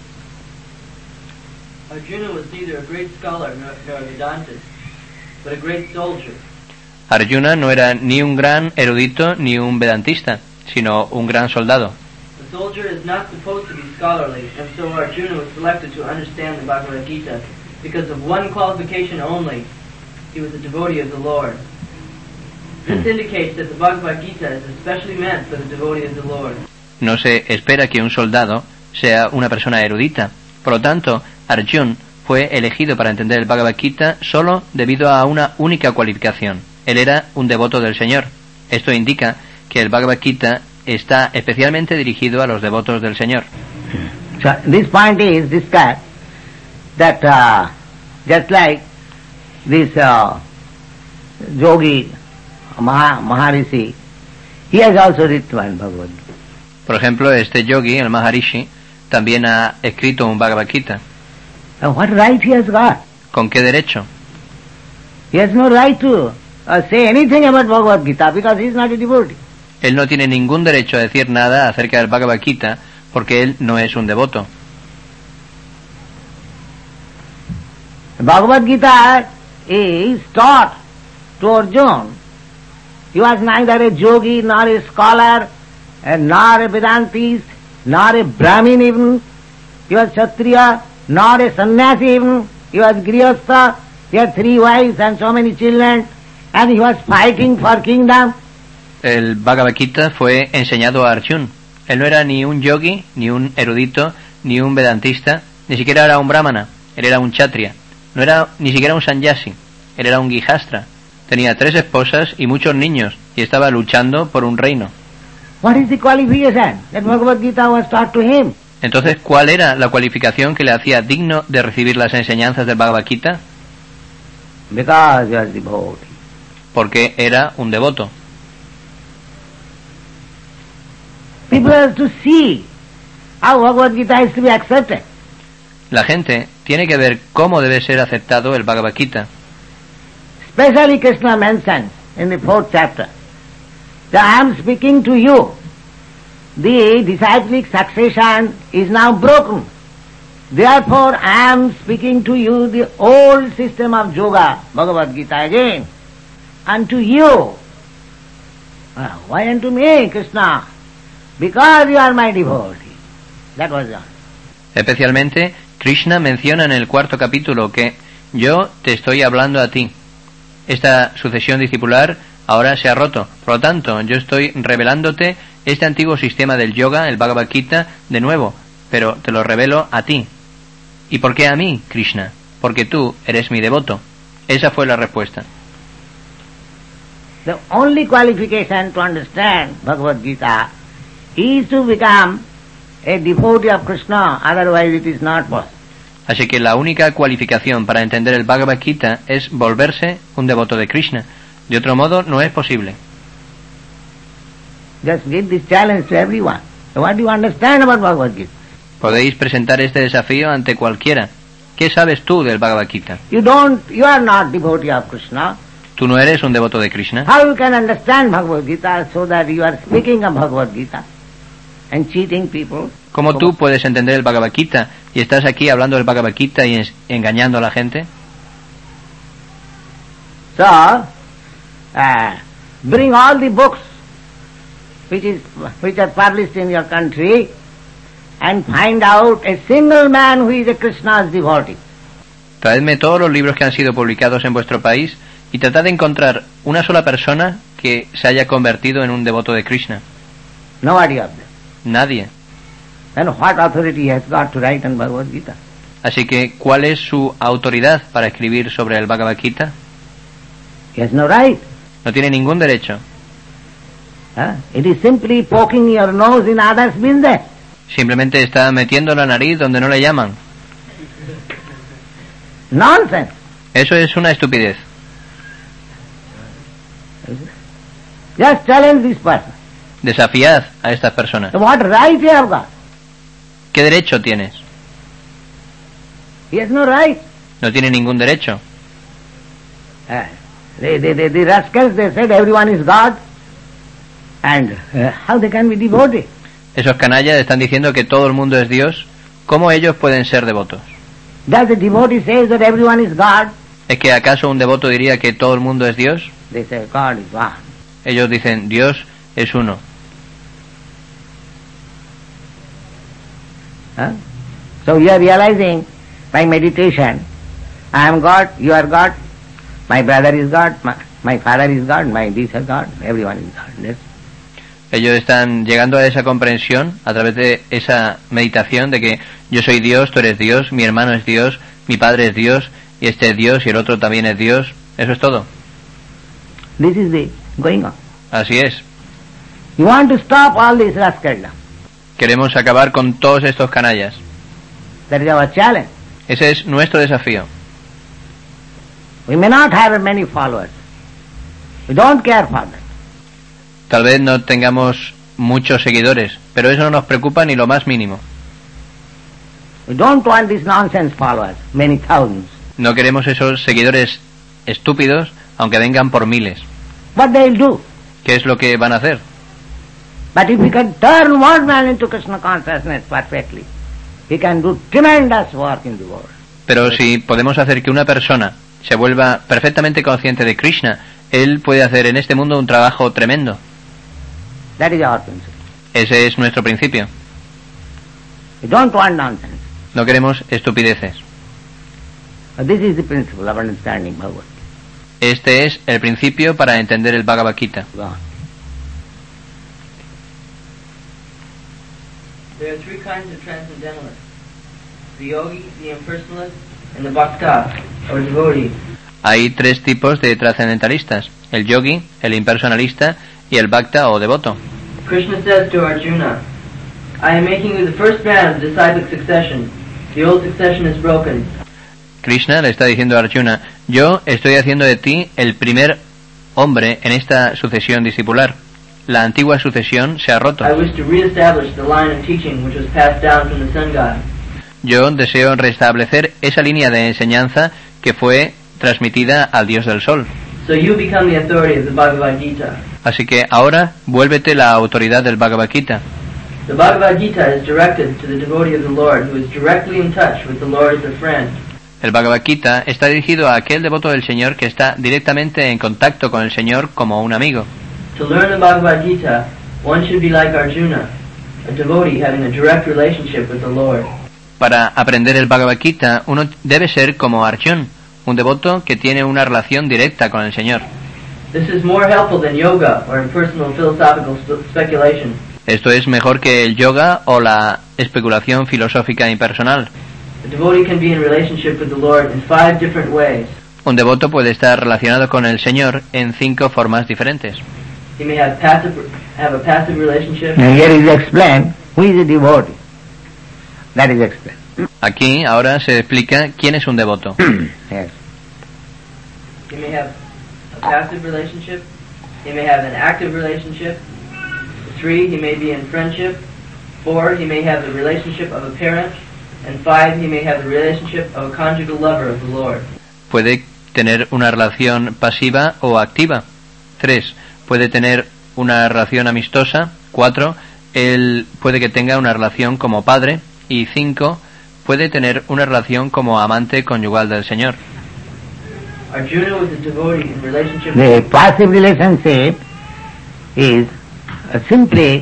Arjuna was neither a great scholar nor a Vedantist, but a great soldier. Arjuna no era ni un gran erudito ni un vedantista, sino un gran soldado. The soldier is not supposed to be scholarly, and so Arjuna was selected to understand the Bhagavad Gita because of one qualification only. He was a devotee of the Lord. This indicates that the Bhagavad Gita is especially meant for the devotee of the Lord. No se espera que un soldado sea una persona erudita. Por lo tanto, Arjuna fue elegido para entender el Bhagavad Gita solo debido a una única cualificación. Él era un devoto del Señor. Esto indica que el Bhagavad Gita está especialmente dirigido a los devotos del Señor. So this point is discussed that just like this yogi Maharishi, he has also written Bhagavad Gita. Por ejemplo, este yogi, el Maharishi, también ha escrito un Bhagavad Gita. And what right he has got? ¿Con qué derecho? He has no right to say anything about Bhagavad Gita because he is not a devotee. Él no tiene ningún derecho a decir nada acerca del Bhagavad Gita porque él no es un devoto. Bhagavad Gita is taught to Arjuna. He was neither a yogi nor a scholar nor a Vedantist nor a Brahmin even. He was Kshatriya nor a sannyasi even. He was Grihastha. He had 3 wives and so many children, and he was fighting for kingdom. El Bhagavad Gita fue enseñado a Arjuna. Él no era ni un yogi, ni un erudito, ni un vedantista, ni siquiera era un brahmana. Él era un kshatriya. No era ni siquiera un sannyasi. Él era un grihastra. Tenía 3 esposas y muchos niños, y estaba luchando por un reino. What is the qualification that Bhagavad Gita was taught to him? Entonces, ¿cuál era la cualificación que le hacía digno de recibir las enseñanzas del Bhagavad Gita? Because he was devotee. Porque era un devoto. People have to see how Bhagavad Gita is to be accepted. La gente tiene que ver cómo debe ser aceptado el Bhagavad Gita. Especially Krishna mentions in the 4th chapter that I am speaking to you. The disciplic succession is now broken. Therefore I am speaking to you the old system of yoga, Bhagavad Gita again. And to you. Why unto me, Krishna? Because you are my devotee. That was all. Especialmente, Krishna menciona en el 4º capítulo que yo te estoy hablando a ti. Esta sucesión discipular ahora se ha roto. Por lo tanto, yo estoy revelándote este antiguo sistema del yoga, el Bhagavad Gita, de nuevo, pero te lo revelo a ti. ¿Y por qué a mí, Krishna? Porque tú eres mi devoto. Esa fue la respuesta. The only qualification to understand Bhagavad Gita is to become a devotee of Krishna, otherwise it is not possible. Así que la única cualificación para entender el Bhagavad Gita es volverse un devoto de Krishna. De otro modo, no es posible. Just give this challenge to everyone. So what do you understand about Bhagavad Gita? Podéis presentar este desafío ante cualquiera. ¿Qué sabes tú del Bhagavad Gita? You are not devotee of Krishna. Tú no eres un devoto de Krishna. How you can understand Bhagavad Gita so that you are speaking of Bhagavad Gita and cheating people? ¿Cómo tú puedes entender el Bhagavad Gita y estás aquí hablando del Bhagavad Gita y engañando a la gente? So, bring all the books which are published in your country and find out a single man who is a Krishna's devotee. Traedme todos los libros que han sido publicados en vuestro país y tratad de encontrar una sola persona que se haya convertido en un devoto de Krishna. Nobody of them. Nadie. Then what authority has got to write on Bhagavad Gita? Así que, ¿cuál es su autoridad para escribir sobre el Bhagavad Gita? He has no right. No tiene ningún derecho. It is simply poking your nose in others' business. Simplemente está metiendo la nariz donde no le llaman. Nonsense. Eso es una estupidez. Just challenge this person. Desafiad a estas personas. So what right you have got? ¿Qué derecho tienes? He has no right. No tiene ningún derecho. The rascals, they said everyone is God. And how they can be devoted? Esos canallas están diciendo que todo el mundo es Dios. ¿Cómo ellos pueden ser devotos? Does the devotee say that everyone is God? ¿Es que acaso un devoto diría que todo el mundo es Dios? They say God is one. Ellos dicen, Dios es uno. So you are realizing by meditation, I am God, you are God, my brother is God, my father is God, my this is God, everyone is God. Yes. Ellos están llegando a esa comprensión a través de esa meditación de que yo soy Dios, tú eres Dios, mi hermano es Dios, mi padre es Dios, y este es Dios y el otro también es Dios. Eso es todo. This is the going on. Así es. You want to stop all this rascal now. Queremos acabar con todos estos canallas. That is our challenge. Ese es nuestro desafío. We may not have many followers. We don't care for them. Tal vez no tengamos muchos seguidores, pero eso no nos preocupa ni lo más mínimo. We don't want these nonsense followers, many thousands. No queremos esos seguidores estúpidos, aunque vengan por miles. What they'll do? ¿Qué es lo que van a hacer? But if we can turn one man into Krishna consciousness perfectly, he can do tremendous work in the world. Pero si podemos hacer que una persona se vuelva perfectamente consciente de Krishna, él puede hacer en este mundo un trabajo tremendo. That is our principle. Ese es nuestro principio. We don't want nonsense. No queremos estupideces. But this is the principle of understanding Bhagavad. Este es el principio para entender el Bhagavad Gita. Go on. There are three kinds of transcendentalists: the yogi, the impersonalist, and the bhakta, or devotee. Hay tres tipos de trascendentalistas: el yogi, el impersonalista y el bhakta o devoto. Krishna says to Arjuna, I am making you the first man of the disciplic succession. The old succession is broken. Krishna le está diciendo a Arjuna, yo estoy haciendo de ti el primer hombre en esta sucesión discipular. La antigua sucesión se ha roto. I wish to reestablish the line of teaching which was passed down from the sun god. Yo deseo restablecer esa línea de enseñanza que fue transmitida al dios del sol. So you become the authority of the Bhagavad Gita. Así que ahora vuélvete la autoridad del Bhagavad Gita. The Bhagavad Gita is directed to the devotee of the Lord who is directly in touch with the Lord as a friend. El Bhagavad Gita está dirigido a aquel devoto del Señor que está directamente en contacto con el Señor como un amigo. To learn the Bhagavad Gita, one should be like Arjuna, a devotee having a direct relationship with the Lord. Para aprender el Bhagavad Gita, uno debe ser como Arjuna, un devoto que tiene una relación directa con el Señor. This is more helpful than yoga or impersonal philosophical speculation. Esto es mejor que el yoga o la especulación filosófica impersonal. The devotee can be in relationship with the Lord in 5 different ways. Un devoto puede estar relacionado con el Señor en 5 formas diferentes. He may have a passive relationship. Now here is explained who is a devotee. That is explained. Aquí ahora se explica quién es un devoto. Yes. He may have a passive relationship. He may have an active relationship. 3, he may be in friendship. 4, he may have the relationship of a parent. And 5, he may have the relationship of a conjugal lover of the Lord. Puede tener una relación pasiva o activa. 3, puede tener una relación amistosa. 4, él puede que tenga una relación como padre. Y 5, puede tener una relación como amante conyugal del Señor. Arjuna was a devotee in relationship The passive relationship is simply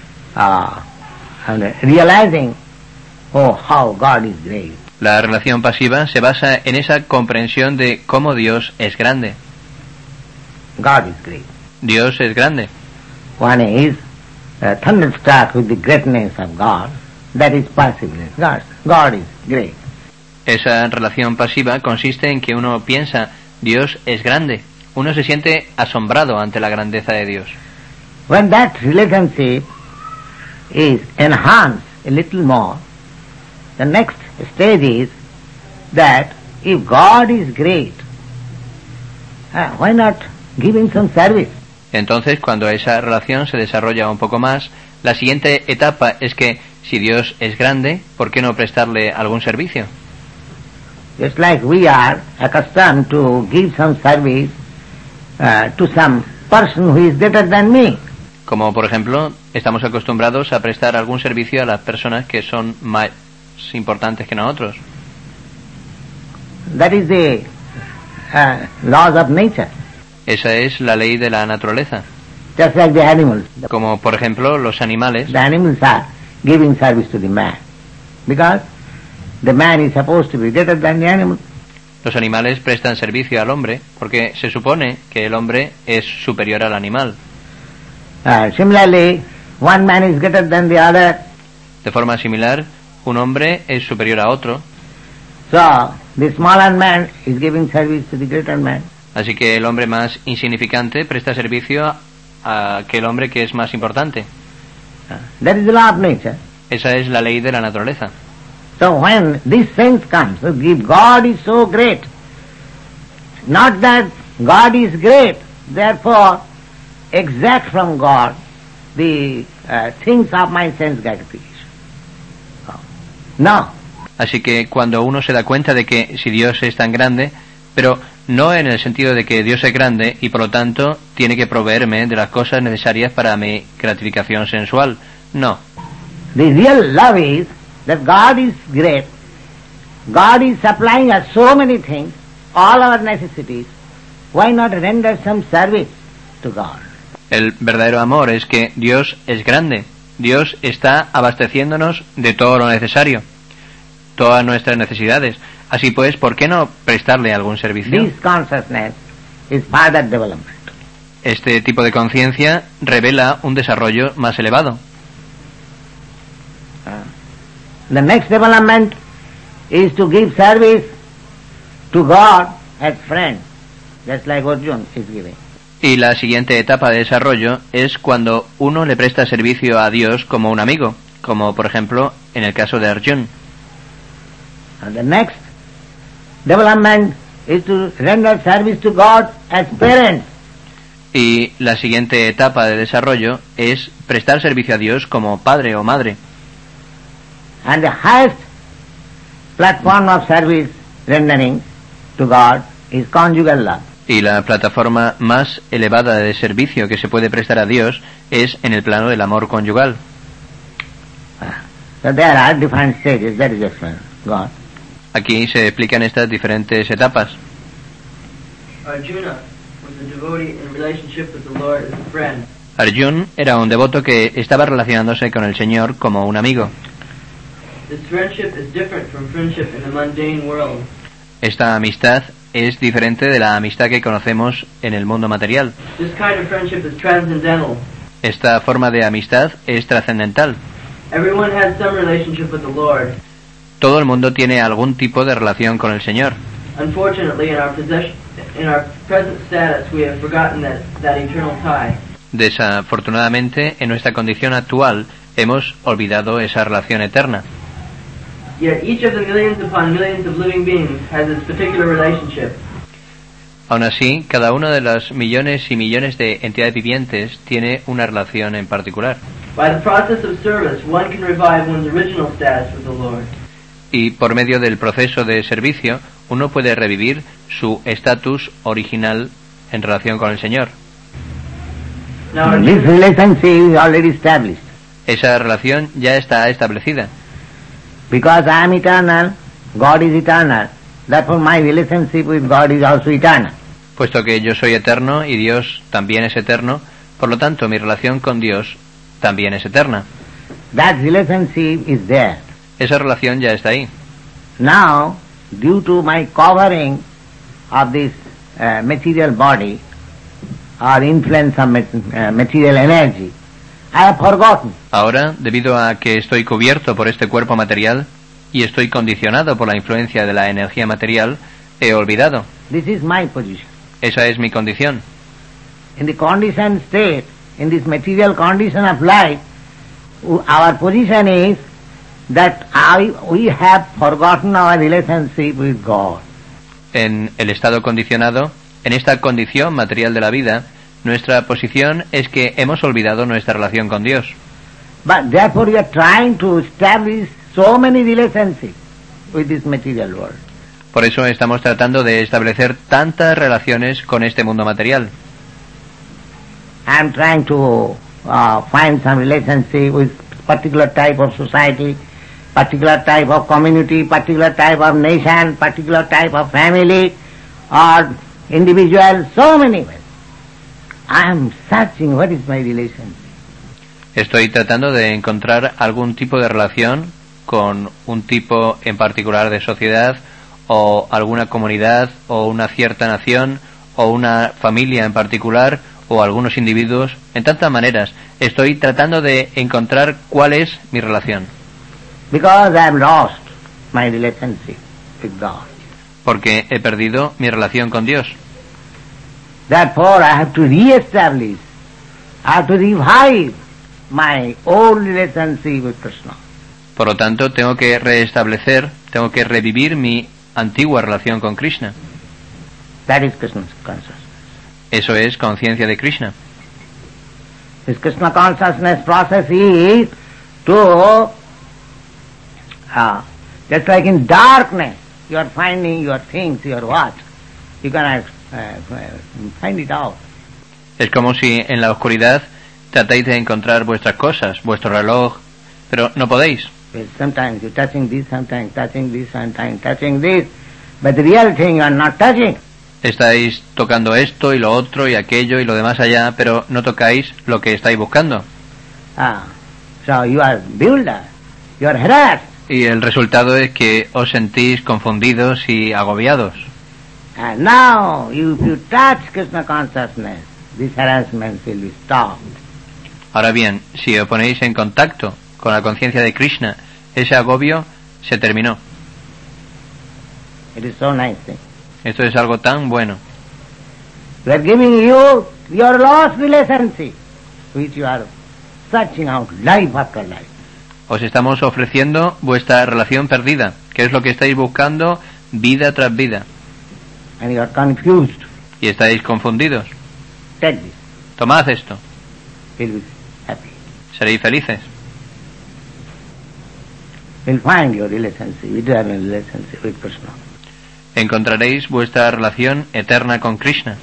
realizing, oh, how God is great. La relación pasiva se basa en esa comprensión de cómo Dios es grande. God is great. Dios es grande. One is thunderstruck with the greatness of God. That is passiveness. God is great. Esa relación pasiva consiste en que uno piensa, Dios es grande. Uno se siente asombrado ante la grandeza de Dios. When that relationship is enhanced a little more, the next stage is that if God is great, why not give him some service? Entonces, cuando esa relación se desarrolla un poco más, la siguiente etapa es que, si Dios es grande, ¿por qué no prestarle algún servicio? Just like we are accustomed to give some service to some person who is greater than me. Como, por ejemplo, estamos acostumbrados a prestar algún servicio a las personas que son más importantes que nosotros. That is the laws of nature. Esa es la ley de la naturaleza. Just like the animals. Como, por ejemplo, los animales. The animals are giving service to the man. Because the man is supposed to be greater than the animal. Los animales prestan servicio al hombre porque se supone que el hombre es superior al animal. Similarly, one man is greater than the other. De forma similar, un hombre es superior a otro. So, the smaller man is giving service to the greater man. Así que el hombre más insignificante presta servicio a aquel hombre que es más importante. That is the law of nature. Esa es la ley de la naturaleza. So when this sense comes, if God is so great, not that God is great, therefore exact from God the things of my sense gratification. No. Así que cuando uno se da cuenta de que si Dios es tan grande, pero no en el sentido de que Dios es grande y por lo tanto tiene que proveerme de las cosas necesarias para mi gratificación sensual. No. The real love is that God is great. God is supplying us so many things, all our necessities. Why not render some service to God? El verdadero amor es que Dios es grande. Dios está abasteciéndonos de todo lo necesario, todas nuestras necesidades. Así pues, ¿por qué no prestarle algún servicio? This consciousness is further development. Este tipo de conciencia revela un desarrollo más elevado. The next development is to give service to God as friend, just like Arjuna is giving. Y la siguiente etapa de desarrollo es cuando uno le presta servicio a Dios como un amigo, como por ejemplo en el caso de Arjuna. And the next development is to render service to God as parent. Y la siguiente etapa de desarrollo es prestar servicio a Dios como padre o madre. And the highest platform of service rendering to God is conjugal love. Y la plataforma más elevada de servicio que se puede prestar a Dios es en el plano del amor conyugal. So there are different stages, that is explained. God. Aquí se explican estas diferentes etapas. Arjuna was a devotee in relationship with the Lord as a friend. Arjuna era un devoto que estaba relacionándose con el Señor como un amigo. This friendship is different from friendship in the mundane world. Esta amistad es diferente de la amistad que conocemos en el mundo material. This kind of friendship is transcendental. Esta forma de amistad es trascendental. Everyone has some relationship with the Lord. Todo el mundo tiene algún tipo de relación con el Señor. Unfortunately, in our present status, we have forgotten that eternal tie. Desafortunadamente, en nuestra condición actual, hemos olvidado esa relación eterna. Yet each of the millions upon millions of living beings has its particular relationship. Aún así, cada uno de los millones y millones de entidades vivientes tiene una relación en particular. By the process of service, one can revive one's original status with the Lord. Y por medio del proceso de servicio, uno puede revivir su estatus original en relación con el Señor. Now, This relationship is already established. Esa relación ya está establecida. Because I am eternal, God is eternal. Therefore my relationship with God is also eternal. Puesto que yo soy eterno y Dios también es eterno, por lo tanto mi relación con Dios también es eterna. That relationship is there. Esa relación ya está ahí. Now, due to my covering of this material body, or influence of material energy, I have forgotten. Ahora, debido a que estoy cubierto por este cuerpo material y estoy condicionado por la influencia de la energía material, he olvidado. This is my position. Esa es mi condición. In the conditioned state, in this material condition of life, our position is that we have forgotten our relationship with God. En el estado condicionado, en esta condición material de la vida, Nuestra posición es que hemos olvidado nuestra relación con Dios. But therefore we are trying to establish so many relationships with this material world. Por eso estamos tratando de establecer tantas relaciones con este mundo material. I am trying to find some relationship with particular type of society, particular type of community, particular type of nation, particular type of family or individual, so many ways. I am searching what is my relationship. Estoy tratando de encontrar algún tipo de relación con un tipo en particular de sociedad o alguna comunidad o una cierta nación o una familia en particular o algunos individuos. En tantas maneras estoy tratando de encontrar cuál es mi relación. Because I have lost my relationship with God. Porque he perdido mi relación con Dios. Therefore I have to re-establish, I have to revive my old relationship with Krishna. Por lo tanto, tengo que restablecer, tengo que revivir mi antigua relación con Krishna. That is Krishna's consciousness. Eso es conciencia de Krishna. This Krishna consciousness process is to, just like in darkness, you are finding your things, your watch. You cannot find it out. Es como si en la oscuridad tratáis de encontrar vuestras cosas, vuestro reloj, pero no podéis. Sometimes you're touching this, sometimes touching this, sometimes touching this, but the real thing you are not touching. Estáis tocando esto y lo otro y aquello y lo demás allá, pero no tocáis lo que estáis buscando. So you are bewildered, you are harassed. Y el resultado es que os sentís confundidos y agobiados. And now, if you touch Krishna consciousness, this harassment will be stopped. Ahora bien, si os ponéis en contacto con la conciencia de Krishna, ese agobio se terminó. It is so nice thing. Esto es algo tan bueno. We are giving you your lost relationship, which you are searching out life after life. Os estamos ofreciendo vuestra relación perdida, que es lo que estáis buscando vida tras vida. And you are confused. Y estáis confundidos. Take this. Tomad esto. You'll be happy. Seréis felices. You'll find your relationship, eternal relationship with Krishna. Encontraréis vuestra relación eterna con Krishna.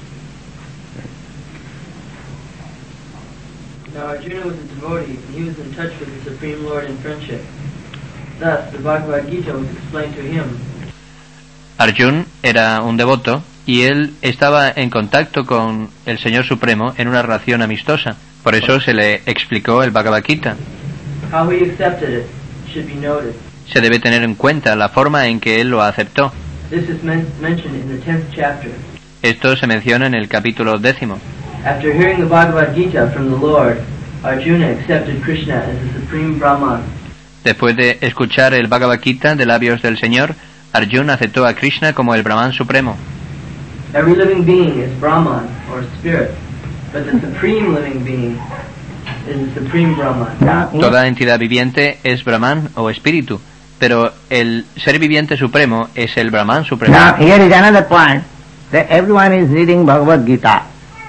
Now Arjuna was a devotee, and he was in touch with the Supreme Lord in friendship. Thus, the Bhagavad Gita was explained to him. Arjuna era un devoto y él estaba en contacto con el Señor Supremo en una relación amistosa. Por eso se le explicó el Bhagavad Gita. How he accepted it should be noted. Se debe tener en cuenta la forma en que él lo aceptó. This is mentioned in the 10th chapter. Esto se menciona en el capítulo 10. After hearing the Bhagavad Gita from the Lord, Arjuna accepted Krishna as the Supreme Brahman. Después de escuchar el Bhagavad Gita de labios del Señor, Arjuna aceptó a Krishna como el Brahman supremo. Every living being is Brahman, or spirit, but the Supreme living being is the Supreme Brahman. Toda entidad viviente es Brahman o espíritu, pero el ser viviente supremo es el Brahman supremo. Now here is another point, that everyone is reading Bhagavad Gita.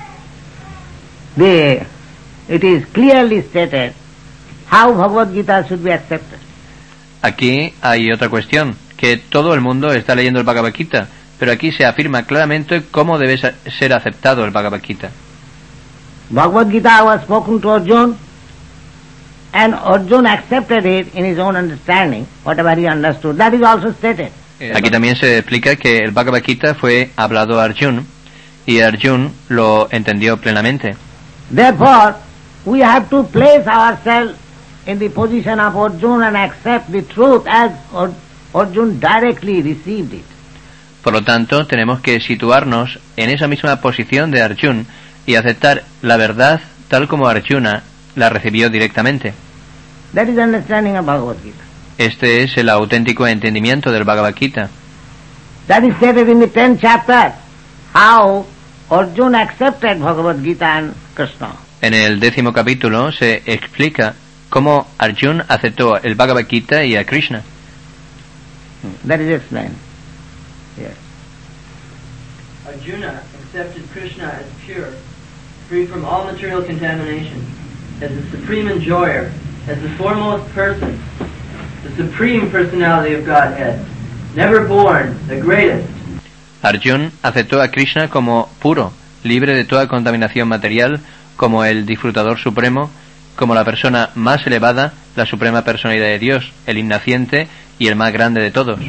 It is clearly stated how Bhagavad Gita should be accepted. Aquí hay otra cuestión, que todo el mundo está leyendo el Bhagavad Gita, pero aquí se afirma claramente cómo debe ser aceptado el Bhagavad Gita. Bhagavad Gita was spoken to Arjuna, and Arjuna accepted it in his own understanding, whatever he understood. That is also stated. Aquí también se explica que el Bhagavad Gita fue hablado a Arjuna, y Arjuna lo entendió plenamente. Therefore, we have to place ourselves in the position of Arjuna and accept the truth as Arjuna directly received it. Por lo tanto, tenemos que situarnos en esa misma posición de Arjuna y aceptar la verdad tal como Arjuna la recibió directamente. That is understanding of Bhagavad Gita. Este es el auténtico entendimiento del Bhagavad Gita. That is stated in the 10th chapter, how Arjuna accepted Bhagavad Gita and Krishna. En el 10º capítulo se explica cómo Arjuna aceptó el Bhagavad Gita y a Krishna. That is explained. Yes. Arjuna accepted Krishna as pure, free from all material contamination, as the supreme enjoyer, as the foremost person, the supreme personality of Godhead, never born, the greatest. Arjuna aceptó a Krishna como puro, libre de toda contaminación material, como el disfrutador supremo, como la persona más elevada, la suprema personalidad de Dios, el innaciente y el más grande de todos.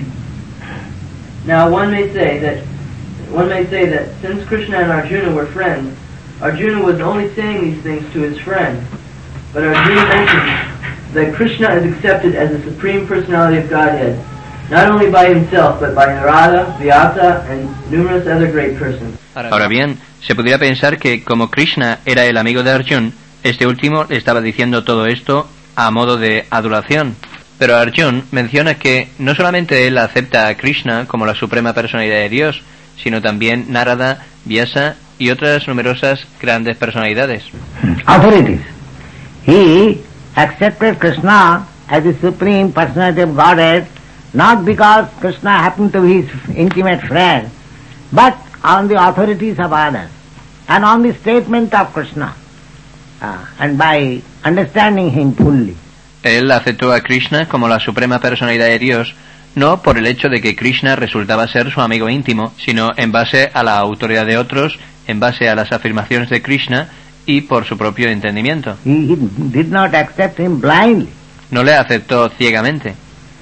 Now one may say that since Krishna and Arjuna were friends, Arjuna was only saying these things to his friend, but Arjuna mentions that Krishna is accepted as the supreme personality of Godhead, not only by himself, but by Narada, Vyasa, and numerous other great persons. Ahora bien, se podría pensar que como Krishna era el amigo de Arjuna, este último le estaba diciendo todo esto a modo de adulación. Pero Arjuna menciona que no solamente él acepta a Krishna como la suprema personalidad de Dios, sino también Narada, Vyasa y otras numerosas grandes personalidades. Authorities. He accepted Krishna as the supreme personality of Godhead, not because Krishna happened to be his intimate friend, but on the authorities of others, and on the statement of Krishna, and by understanding him fully. Él aceptó a Krishna como la suprema personalidad de Dios, no por el hecho de que Krishna resultaba ser su amigo íntimo, sino en base a la autoridad de otros, en base a las afirmaciones de Krishna y por su propio entendimiento. He did not accept him blindly. No le aceptó ciegamente.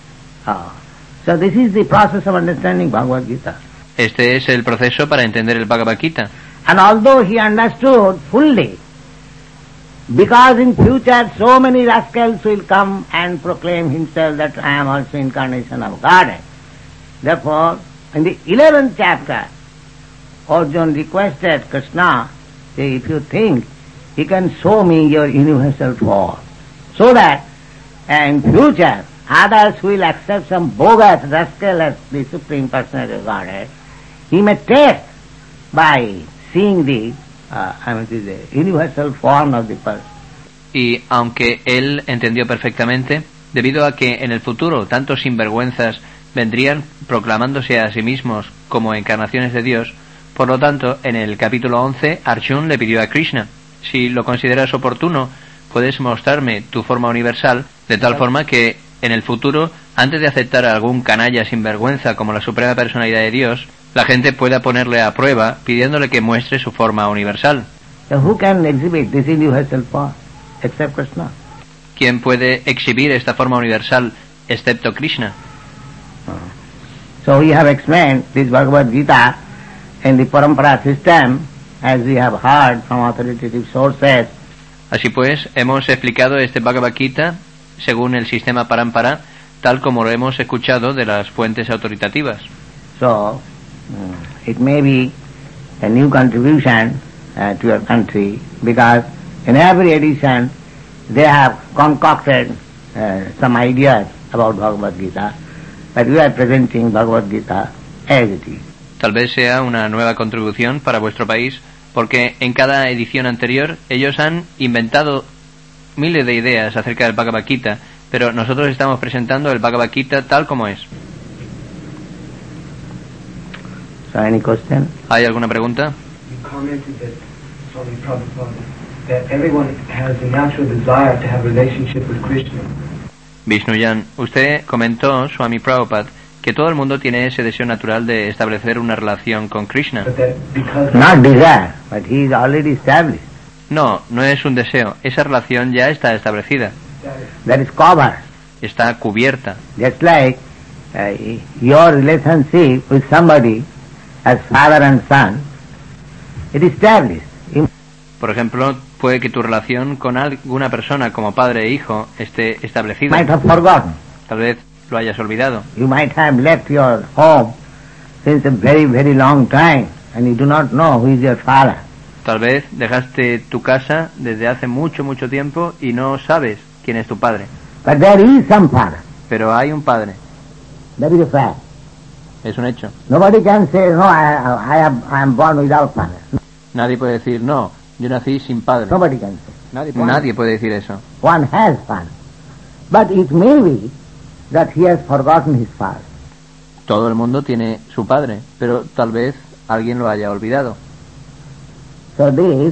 So this is the process of understanding Bhagavad Gita. Este es el proceso para entender el Bhagavad Gita. And although he understood fully, because in future so many rascals will come and proclaim himself that I am also incarnation of Godhead. Therefore, in the 11th chapter, Arjuna requested Krishna, say, if you think, he can show me your universal form, so that in future others will accept some bogus rascal as the Supreme Personality of Godhead. He may test by seeing the universal form of the person. Y aunque él entendió perfectamente, debido a que en el futuro tantos sinvergüenzas vendrían proclamándose a sí mismos como encarnaciones de Dios, por lo tanto, en el capítulo 11, Arjuna le pidió a Krishna, si lo consideras oportuno, puedes mostrarme tu forma universal, de tal forma que en el futuro, antes de aceptar a algún canalla sinvergüenza como la suprema personalidad de Dios, la gente pueda ponerle a prueba pidiéndole que muestre su forma universal. So who can exhibit this universal form except Krishna? ¿Quién puede exhibir esta forma universal excepto Krishna? So we have explained this Bhagavad Gita in the Parampara system, as we have heard from authoritative sources. Así pues, hemos explicado este Bhagavad Gita según el sistema Parampara, tal como lo hemos escuchado de las fuentes autoritativas. So, it may be a new contribution to your country, because in every edition they have concocted some ideas about Bhagavad Gita, but we are presenting Bhagavad Gita as it is. Tal vez sea una nueva contribución para vuestro país, porque en cada edición anterior ellos han inventado miles de ideas acerca del Bhagavad Gita, pero nosotros estamos presentando el Bhagavad Gita tal como es. So, any question? ¿Hay alguna pregunta? You commented that, Swami Prabhupada, that everyone has a natural desire to have a relationship with Krishna. Vishnujan, usted comentó, Swami Prabhupada, que todo el mundo tiene ese deseo natural de establecer una relación con Krishna. But that because Not desire, but he is already established. No, no es un deseo, esa relación ya está establecida, That is covered. está cubierta. Just like your relationship with somebody as father and son, it is established. Por ejemplo, puede que tu relación con alguna persona como padre e hijo esté You establecida. might have forgotten. Tal vez lo hayas olvidado. You might have left your home since a very, very long time, and you do not know who is your father. Tal vez dejaste tu casa desde hace mucho, mucho tiempo y no sabes quién es tu padre. But there is some father. Pero hay un padre, That is a fact. es un hecho. Nobody can say, no, I am born without father. Nadie puede decir, no, yo nací sin padre. Nobody can say. Nadie puede decir eso. One has father. But it may be that he has forgotten his father. Todo el mundo tiene su padre, pero tal vez alguien lo haya olvidado. So this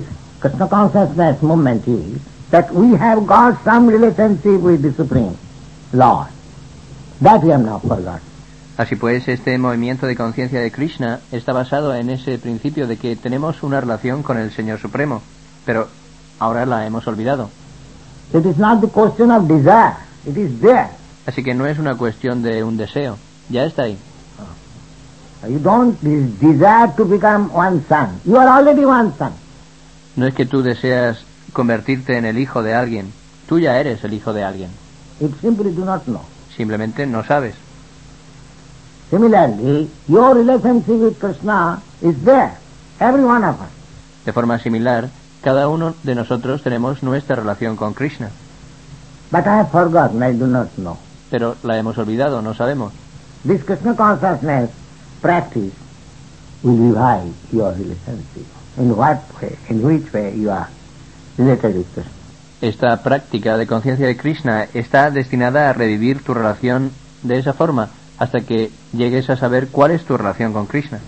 Krishna consciousness movement is that we have got some relationship with the Supreme Lord. That we have now forgotten. Así pues, este movimiento de conciencia de Krishna está basado en ese principio de que tenemos una relación con el Señor Supremo, pero ahora la hemos olvidado. It is not the question of desire, it is there. Así que no es una cuestión de un deseo, ya está ahí. You don't desire to become one son. You are already one son. No es que tú deseas convertirte en el hijo de alguien, tú ya eres el hijo de alguien. You simply do not know. Simplemente no sabes. Similarly, your relationship with Krishna is there, every one of us. De forma similar, cada uno de nosotros tenemos nuestra relación con Krishna. But I have forgotten, I do not know. Pero la hemos olvidado, no sabemos. This Krishna consciousness practice will revive your relationship. In what way, in which way you are related with Krishna. Esta práctica de conciencia de Krishna está destinada a revivir tu relación de esa forma, hasta que llegues a saber cuál es tu relación con Krishna.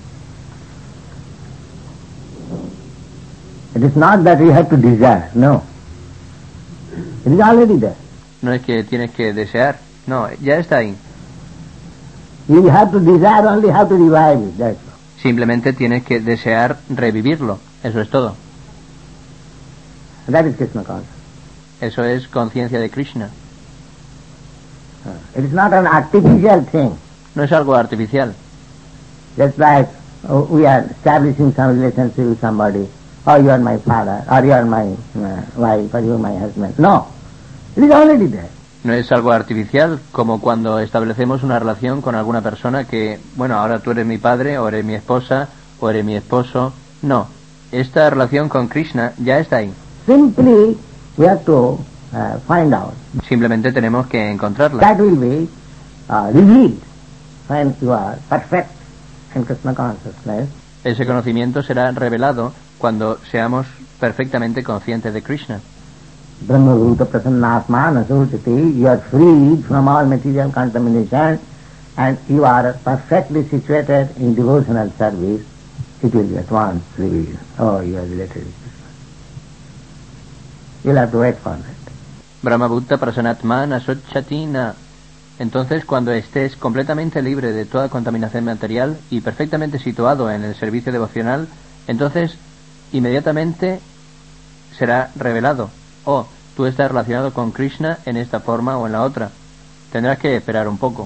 It is not that you have to desire, no. It is already there. No es que tienes que desear, no, ya está ahí. You have to desire, only have to revive it, that's all. Simplemente tienes que desear revivirlo, eso es todo. That is Krishna consciousness. Eso es conciencia de Krishna. It is not an artificial thing. No es algo artificial. Just like we are establishing some relationship with somebody. Oh, you are my father, or you are my wife, or you are my husband. No, it is already there. No es algo artificial, como cuando establecemos una relación con alguna persona que, bueno, ahora tú eres mi padre, o eres mi esposa, o eres mi esposo. No, esta relación con Krishna ya está ahí. Simply we have to find out. Simplemente tenemos que encontrarla. That will be revealed when you are perfect in Krishna consciousness. Ese conocimiento será revelado cuando seamos perfectamente conscientes de Krishna. Brahma Bhuta Prasannatmana Surtiti, you are freed from all material contamination and you are perfectly situated in devotional service. It will be at once revealed. Oh, you are related with Krishna. You will have to wait for that. Brahma Bhutta Prasanatmana Sotchatina. Entonces, cuando estés completamente libre de toda contaminación material y perfectamente situado en el servicio devocional, entonces inmediatamente será revelado. Oh, tú estás relacionado con Krishna en esta forma o en la otra. Tendrás que esperar un poco.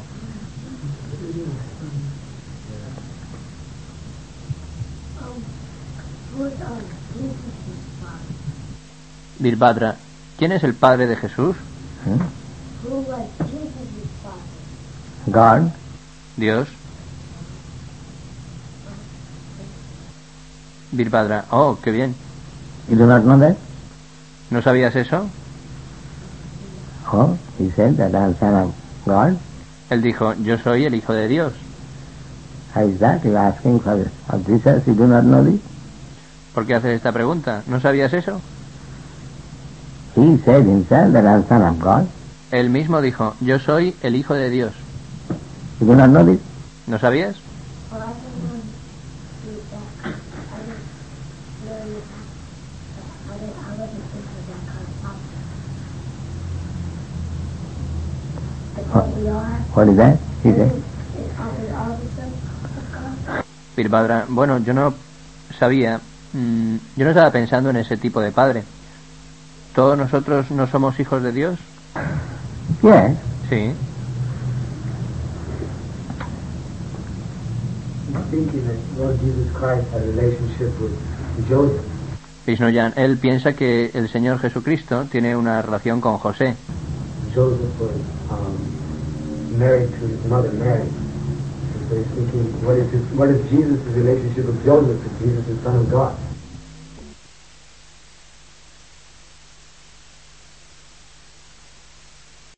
Virabhadra, ¿quién es el padre de Jesús? God. Dios. Virabhadra, oh, qué bien. You do not know that? ¿No sabías eso? Oh, he said that I am son of God. Él dijo, yo soy el hijo de Dios. How is that? You are asking for Jesus, you do not know this? ¿Por qué haces esta pregunta? ¿No sabías eso? He said himself that I am son of God. Él mismo dijo, yo soy el hijo de Dios. You do not know this? ¿No sabías? What is that? He said. Virabhadra, bueno, yo no sabía, yo no estaba pensando en ese tipo de padre. ¿Todos nosotros no somos hijos de Dios? Yes. Sí. Thinking that Lord Jesus Christ had a relationship with Joseph. Vishnujan, él piensa que el Señor Jesucristo tiene una relación con José. Joseph was married to his mother Mary. So he's thinking, what is Jesus' relationship with Joseph? If Jesus is Son of God.